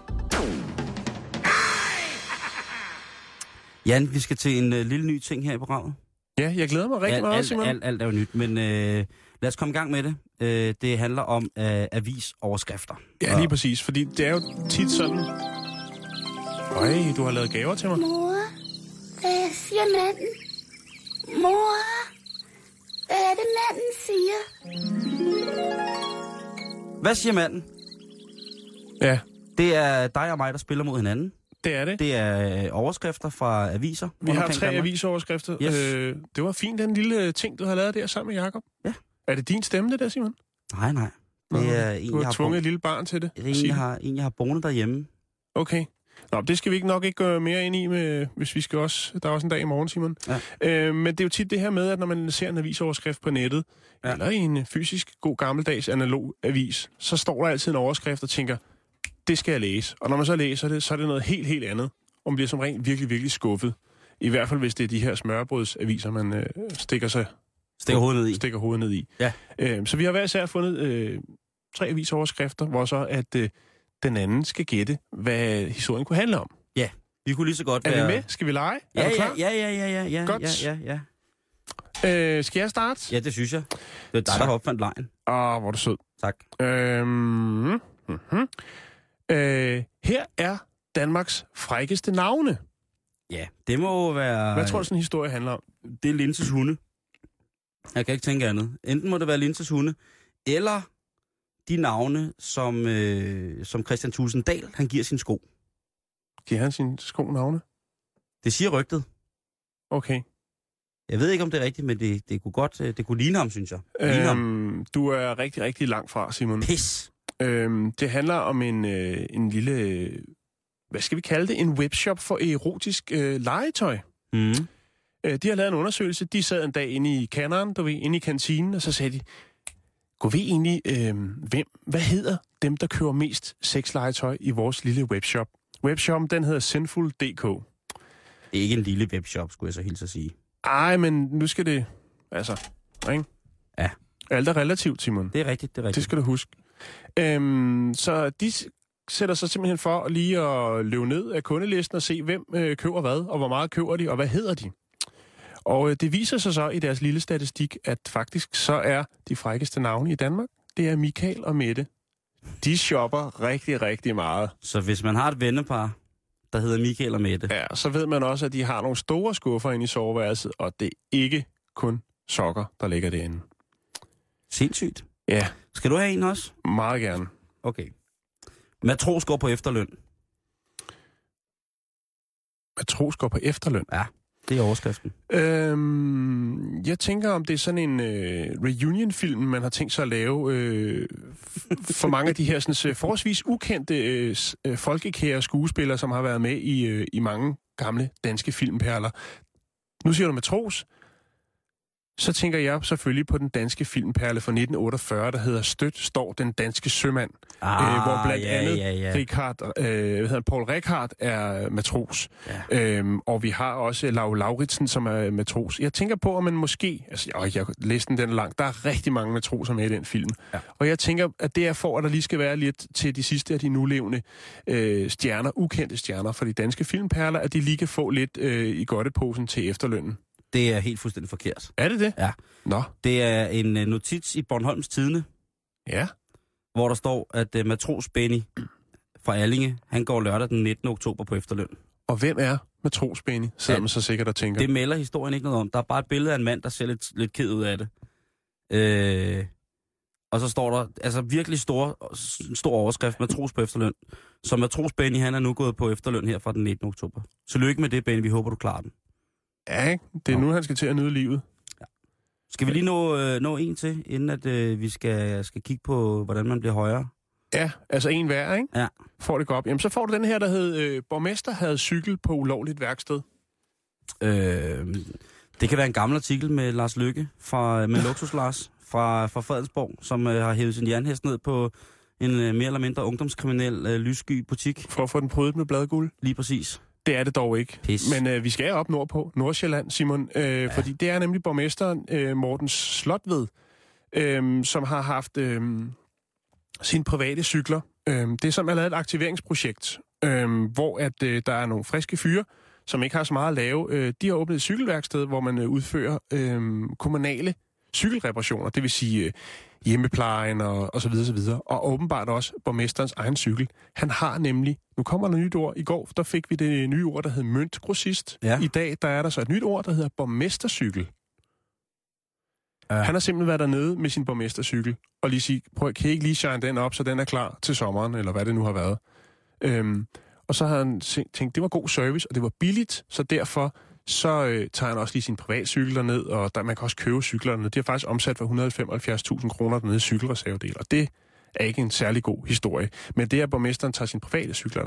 Jan, vi skal til en lille ny ting her i programmet. Ja, jeg glæder mig rigtig meget, Simon. Alt er jo nyt, men lad os komme i gang med det. Det handler om avisoverskrifter. Ja, lige præcis, fordi det er jo tit sådan... Øj, du har lavet gaver til mig. Mor, hvad siger manden? Mor, hvad er det, manden siger? Hvad siger manden? Ja. Det er dig og mig, der spiller mod hinanden. Det er det. Det er overskrifter fra aviser. Vi har 3 avisoverskrifter. Yes. Det var fint, den lille ting, du har lavet der sammen med Jakob. Ja. Er det din stemme, det der, Simon? Nej. Det er en, du har tvunget et lille barn til det? Det er en, jeg har boende derhjemme. Okay. Nå, det skal vi nok ikke gå mere ind i, hvis vi skal også... Der er også en dag i morgen, Simon. Ja. Men det er jo tit det her med, at når man ser en avisoverskrift på nettet, eller i en fysisk god gammeldags analog avis, så står der altid en overskrift og tænker, det skal jeg læse. Og når man så læser det, så er det noget helt, helt andet. Og man bliver som rent virkelig, virkelig skuffet. I hvert fald, hvis det er de her smørbrødsaviser, man stikker hovedet ned i. Ja. Så vi har hver især fundet 3 avisoverskrifter, hvor så at den anden skal gætte, hvad historien kunne handle om. Ja, vi kunne lige så godt være... Er vi med? Skal vi lege? Ja, er du klar? Ja. Godt. Ja. Skal jeg starte? Ja, det synes jeg. Det er dig, der har opfandt lejen. Hvor er du sød. Tak. Her er Danmarks frækkeste navne. Ja, det må være... Hvad tror du, sådan en historie handler om? Det er Linses hunde. Jeg kan ikke tænke andet. Enten må det være Linses hunde, eller de navne, som Christian Thulesen Dahl, han giver sin sko. Giver han sin sko navne? Det siger rygtet. Okay. Jeg ved ikke, om det er rigtigt, men det kunne godt... Det kunne ligne ham, synes jeg. Du er rigtig, rigtig langt fra, Simon. Pis! Det handler om en lille... Hvad skal vi kalde det? En webshop for erotisk legetøj. Mm. De har lavet en undersøgelse. De sad en dag inde i kanderen, inde i kantinen, og så sagde de, gå vi egentlig, hvad hedder dem, der køber mest sexlegetøj i vores lille webshop? Webshoppen, den hedder Sinful.dk. Det er ikke en lille webshop, skulle jeg så hilse at sige. Ej, men nu skal det... Altså, ikke? Ja. Alt er relativt, Simon. Det er rigtigt. Det skal du huske. Så de sætter sig simpelthen for lige at løbe ned af kundelisten og se, hvem køber hvad, og hvor meget køber de, og hvad hedder de. Og det viser sig så i deres lille statistik, at faktisk så er de frækkeste navne i Danmark, det er Michael og Mette. De shopper rigtig, rigtig meget. Så hvis man har et vennepar, der hedder Michael og Mette... Ja, så ved man også, at de har nogle store skuffer inde i soveværelset, og det er ikke kun sokker, der ligger derinde. Sindssygt. Ja. Skal du have en også? Meget gerne. Okay. Matros går på efterløn. Matros går på efterløn? Ja, det er overskriften. Jeg tænker, om det er sådan en reunion-film, man har tænkt sig at lave for mange af de her sådan, forholdsvis ukendte folkekære skuespillere, som har været med i mange gamle danske filmperler. Nu siger du Matros. Så tænker jeg selvfølgelig på den danske filmperle fra 1948, der hedder Støt står den danske sømand. Hvor blandt andet Paul Rickard er matros. Ja. Og vi har også Lau Lauritsen, som er matros. Jeg tænker på, at man måske... Altså, jeg læste den langt. Der er rigtig mange matroser med i den film. Ja. Og jeg tænker, at det er for, at der lige skal være lidt til de sidste af de nulevende stjerner, ukendte stjerner fra de danske filmperler, at de lige kan få lidt i godteposen til efterlønnen. Det er helt fuldstændig forkert. Er det det? Ja. Nå. Det er en notits i Bornholms Tidende. Ja. Hvor der står, at matros Benny fra Allinge, han går lørdag den 19. oktober på efterløn. Og hvem er matros Benny? Sidder man så sikkert og tænker. Det melder historien ikke noget om. Der er bare et billede af en mand, der ser lidt ked ud af det. Og så står der altså virkelig stor overskrift, matros på efterløn. Så matros Benny, han er nu gået på efterløn her fra den 19. oktober. Så lykke med det, Benny. Vi håber, du klarer den. Ja, det er nu, han skal til at nyde livet. Ja. Skal vi lige nå en til, inden at vi skal kigge på, hvordan man bliver højere? Ja, altså en hver, ikke? Ja. Får det godt op. Jamen, så får du den her, der hed Borgmester havde cykel på ulovligt værksted. Det kan være en gammel artikel med Lars Løkke, med Luksus Lars fra Fredensborg, som har hævet sin jernhest ned på en mere eller mindre ungdomskriminel lyssky butik. For at få den prydet med bladguld? Lige præcis. Det er det dog ikke. Pis. Men vi skal op nordpå, Nordsjælland, Simon. Fordi det er nemlig borgmesteren Morten Slotved, som har haft sine private cykler. Det er som er lavet et aktiveringsprojekt, hvor at der er nogle friske fyre, som ikke har så meget at lave. De har åbnet et cykelværksted, hvor man udfører kommunale cykelreparationer, det vil sige hjemmeplejen og så videre, så videre. Og åbenbart også borgmesterens egen cykel. Han har nemlig, nu kommer der et nyt ord, i går der fik vi det nye ord, der hed møntgrossist. Ja. I dag der er der så et nyt ord, der hedder borgmestercykel. Han har simpelthen været dernede med sin borgmestercykel, og lige sige, prøv, kan I ikke lige shine den op, så den er klar til sommeren, eller hvad det nu har været. Og så har han tænkt, det var god service, og det var billigt, så derfor så tager han også lige sin privatcykel derned, og man kan også købe cykler dernede. De har faktisk omsat for 175.000 kroner dernede i cykelreservedel, og det er ikke en særlig god historie. Men det, at borgmesteren tager sin private cykler derned,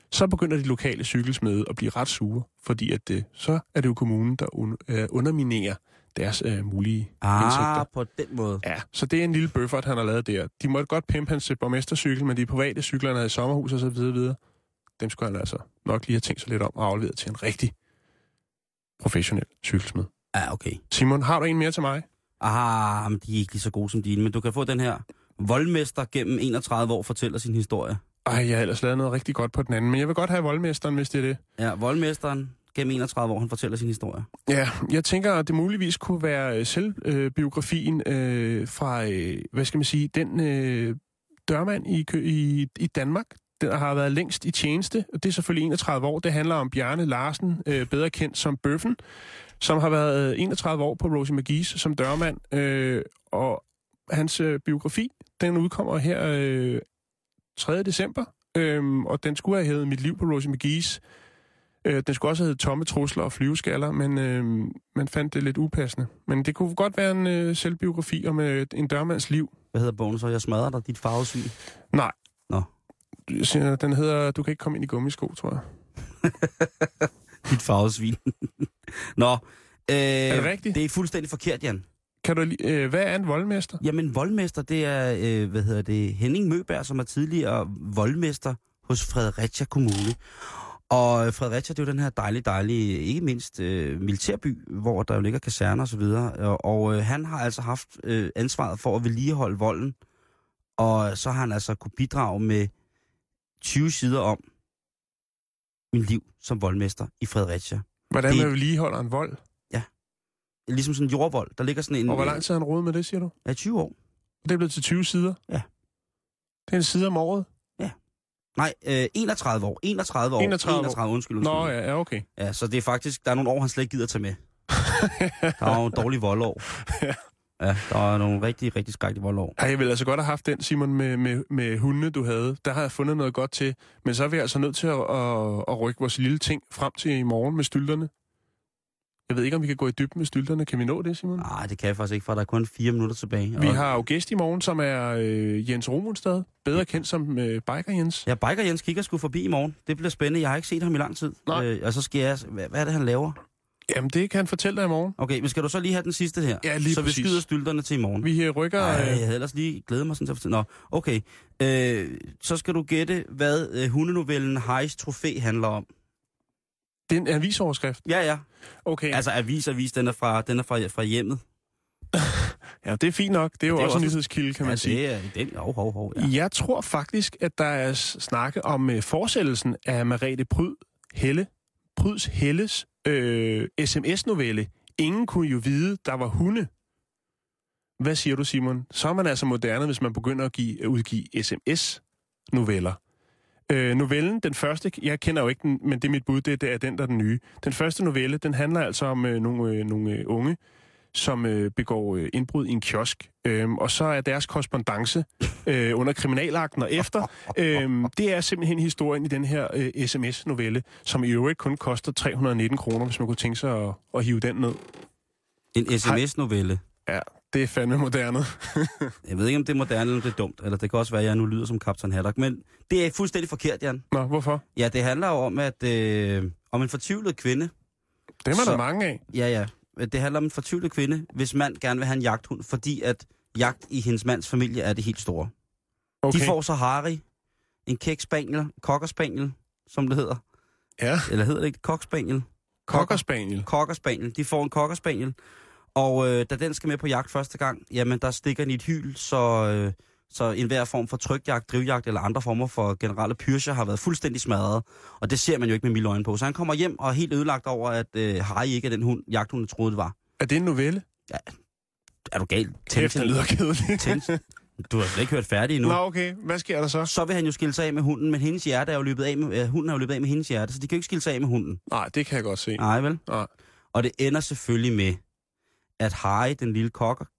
så begynder de lokale cykelsmede at blive ret sure, fordi at så er det jo kommunen, der underminerer deres mulige indsigter. På den måde. Ja, så det er en lille bøffert, han har lavet der. De måtte godt pimpe hans borgmestercykel, men de private cykler, han havde i sommerhus og så videre, dem skulle han altså nok lige have tænkt sig lidt om og afleveret til en rigtig professionel cykelsmed. Ja, okay. Simon, har du en mere til mig? Men de er ikke lige så gode som dine, men du kan få den her. Voldmester gennem 31 år fortæller sin historie. Jeg har ellers lavet noget rigtig godt på den anden, men jeg vil godt have voldmesteren, hvis det er det. Ja, voldmesteren gennem 31 år, han fortæller sin historie. Ja, jeg tænker, at det muligvis kunne være selvbiografien fra, hvad skal man sige, den dørmand i Danmark, den har været længst i tjeneste, og det er selvfølgelig 31 år. Det handler om Bjarne Larsen, bedre kendt som Bøffen, som har været 31 år på Rosie McGee's som dørmand, og hans biografi, den udkommer her 3. december, og den skulle have heddet Mit liv på Rosie McGee's. Den skulle også have heddet Tomme trusler og flyveskaller, men man fandt det lidt upassende. Men det kunne godt være en selvbiografi om en dørmands liv. Hvad hedder bogen så? Jeg smadrer dig, dit farvesvin? Nej. Nå. Den hedder Du kan ikke komme ind i gummisko, tror jeg. Dit farvesvin. Nå. Er det rigtigt? Det er fuldstændig forkert, Jan. Kan du hvad er en voldmester? Jamen, voldmester, det er Henning Møberg, som er tidligere voldmester hos Fredericia Kommune. Og Fredericia, det er jo den her dejlige, ikke mindst militærby, hvor der jo ligger kaserner og så videre. Og han har altså haft ansvaret for at vedligeholde volden. Og så har han altså kunne bidrage med 20 sider om mit liv som voldmester i Fredericia. Hvordan man vedligeholder en vold? Ja. Ligesom sådan en jordvold. Der ligger sådan en... Og hvor lang tid har han rodet med det, siger du? Ja, 20 år. Det er blevet til 20 sider? Ja. Det er en side om året? Ja. Nej, 31 år. 31, undskyld. Nå, ja, okay. Ja, så det er faktisk... Der er nogle år, han slet ikke gider tage med. Der er jo dårlige voldår. Ja, der er nogle rigtig, rigtig skrækkelige voldår. Ej, jeg ville altså godt have haft den, Simon, med hundene, du havde. Der har jeg fundet noget godt til. Men så er vi altså nødt til at rykke vores lille ting frem til i morgen med stylterne. Jeg ved ikke, om vi kan gå i dybden med stylterne. Kan vi nå det, Simon? Nej, det kan jeg faktisk ikke, for der er kun 4 minutter tilbage. Vi har jo gæst i morgen, som er Jens Romundstad, bedre kendt som Biker Jens. Ja, Biker Jens kigger sgu forbi i morgen. Det bliver spændende. Jeg har ikke set ham i lang tid. Og så skal jeg... Hvad er det, han laver? Jamen, det kan han fortælle dig i morgen. Okay, men skal du så lige have den sidste her? Ja, lige så præcis. Vi skyder stylterne til i morgen. Vi rykker... Jeg havde ellers lige glædet mig sådan til at fortælle. Nå, okay. Så skal du gætte, hvad hundenovellen Heis Trofæ handler om. Det er en avisoverskrift? Ja. Okay. Altså avis, den er fra hjemmet. Ja, det er fint nok. Det er jo også en nyhedskilde, kan man sige. Ja, det er den. Ja. Jeg tror faktisk, at der er snakke om fortsættelsen af Merete Pryds Helles sms-novelle. Ingen kunne jo vide, der var hunde. Hvad siger du, Simon? Så er man altså moderne, hvis man begynder at udgive sms-noveller. Novellen, den første, jeg kender jo ikke den, men det er mit bud, det er den, der er den nye. Den første novelle, den handler altså om nogle unge, som begår indbrud i en kiosk. Og så er deres korrespondance under kriminalakten og efter. Det er simpelthen historien i den her sms-novelle, som i øvrigt kun koster 319 kroner, hvis man kunne tænke sig at hive den ned. En sms-novelle? Ja, det er fandme moderne. Jeg ved ikke, om det er moderne eller det er dumt. Eller det kan også være, at jeg nu lyder som Kaptajn Haddock. Men det er fuldstændig forkert, Jan. Nå, hvorfor? Ja, det handler jo om, at om en fortvivlet kvinde. Dem er der mange af. Ja. Det handler om en fortvivlet kvinde, hvis mand gerne vil have en jagthund, fordi at jagt i hendes mands familie er det helt store. Okay. De får så Harry, en kækspaniel, cockerspaniel, som det hedder. Ja. Eller hedder det ikke cockerspaniel? Cockerspaniel. De får en cockerspaniel. Og da den skal med på jagt første gang, jamen der stikker den i et hyl, så enhver form for trykjagt, drivjagt eller andre former for generelle pyrcher har været fuldstændig smadret. Og det ser man jo ikke med milde øjne på. Så han kommer hjem og er helt ødelagt over, at Harry ikke er den jagthund, troede det var. Er det en novelle? Ja. Er du galt? Kæft, det lyder kedeligt. Du har slet ikke hørt færdig endnu. Nå, okay. Hvad sker der så? Så vil han jo skille sig af med hunden, men hendes hjerte er jo løbet af med, hunden er jo løbet af med hendes hjerte, så de kan jo ikke skille sig af med hunden. Nej, det kan jeg godt se. Nej, vel? Nej. Og det ender selvfølgelig med, at Harry, den lille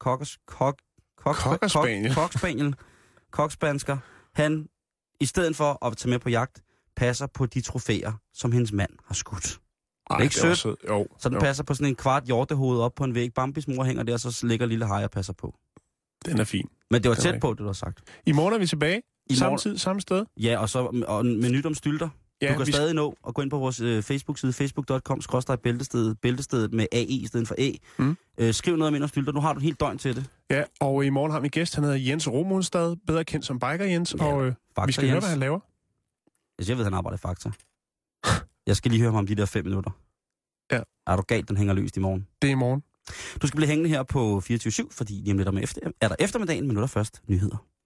kokspansker, han i stedet for at tage med på jagt, passer på de trofæer, som hendes mand har skudt. Ej, det er ikke sødt? Jo, så den passer på sådan en kvart hjortehoved op på en væg. Bambis mor hænger der, så ligger lille Harry og passer på. Den er fin. Men det var tæt på, det du har sagt. I morgen er vi tilbage. I samme tid, samme sted. Ja, og med nyt om stylter. Ja, du kan stadig nå at gå ind på vores Facebook-side, facebook.com/bæltestedet, bæltestedet med AE i stedet for A. Skriv noget om ind og stylter. Nu har du en helt døgn til det. Ja, og i morgen har vi en gæst, han hedder Jens Romonstad, bedre kendt som Biker Jens, ja, og vi skal høre, hvad han laver. Jeg ved, han arbejder i Fakta. Jeg skal lige høre ham om de der 5 minutter. Ja. Er du galt, den hænger løst i morgen? Det er i morgen. Du skal blive hængende her på 24/7, fordi lige om lidt er der eftermiddagen, men nu er der først nyheder.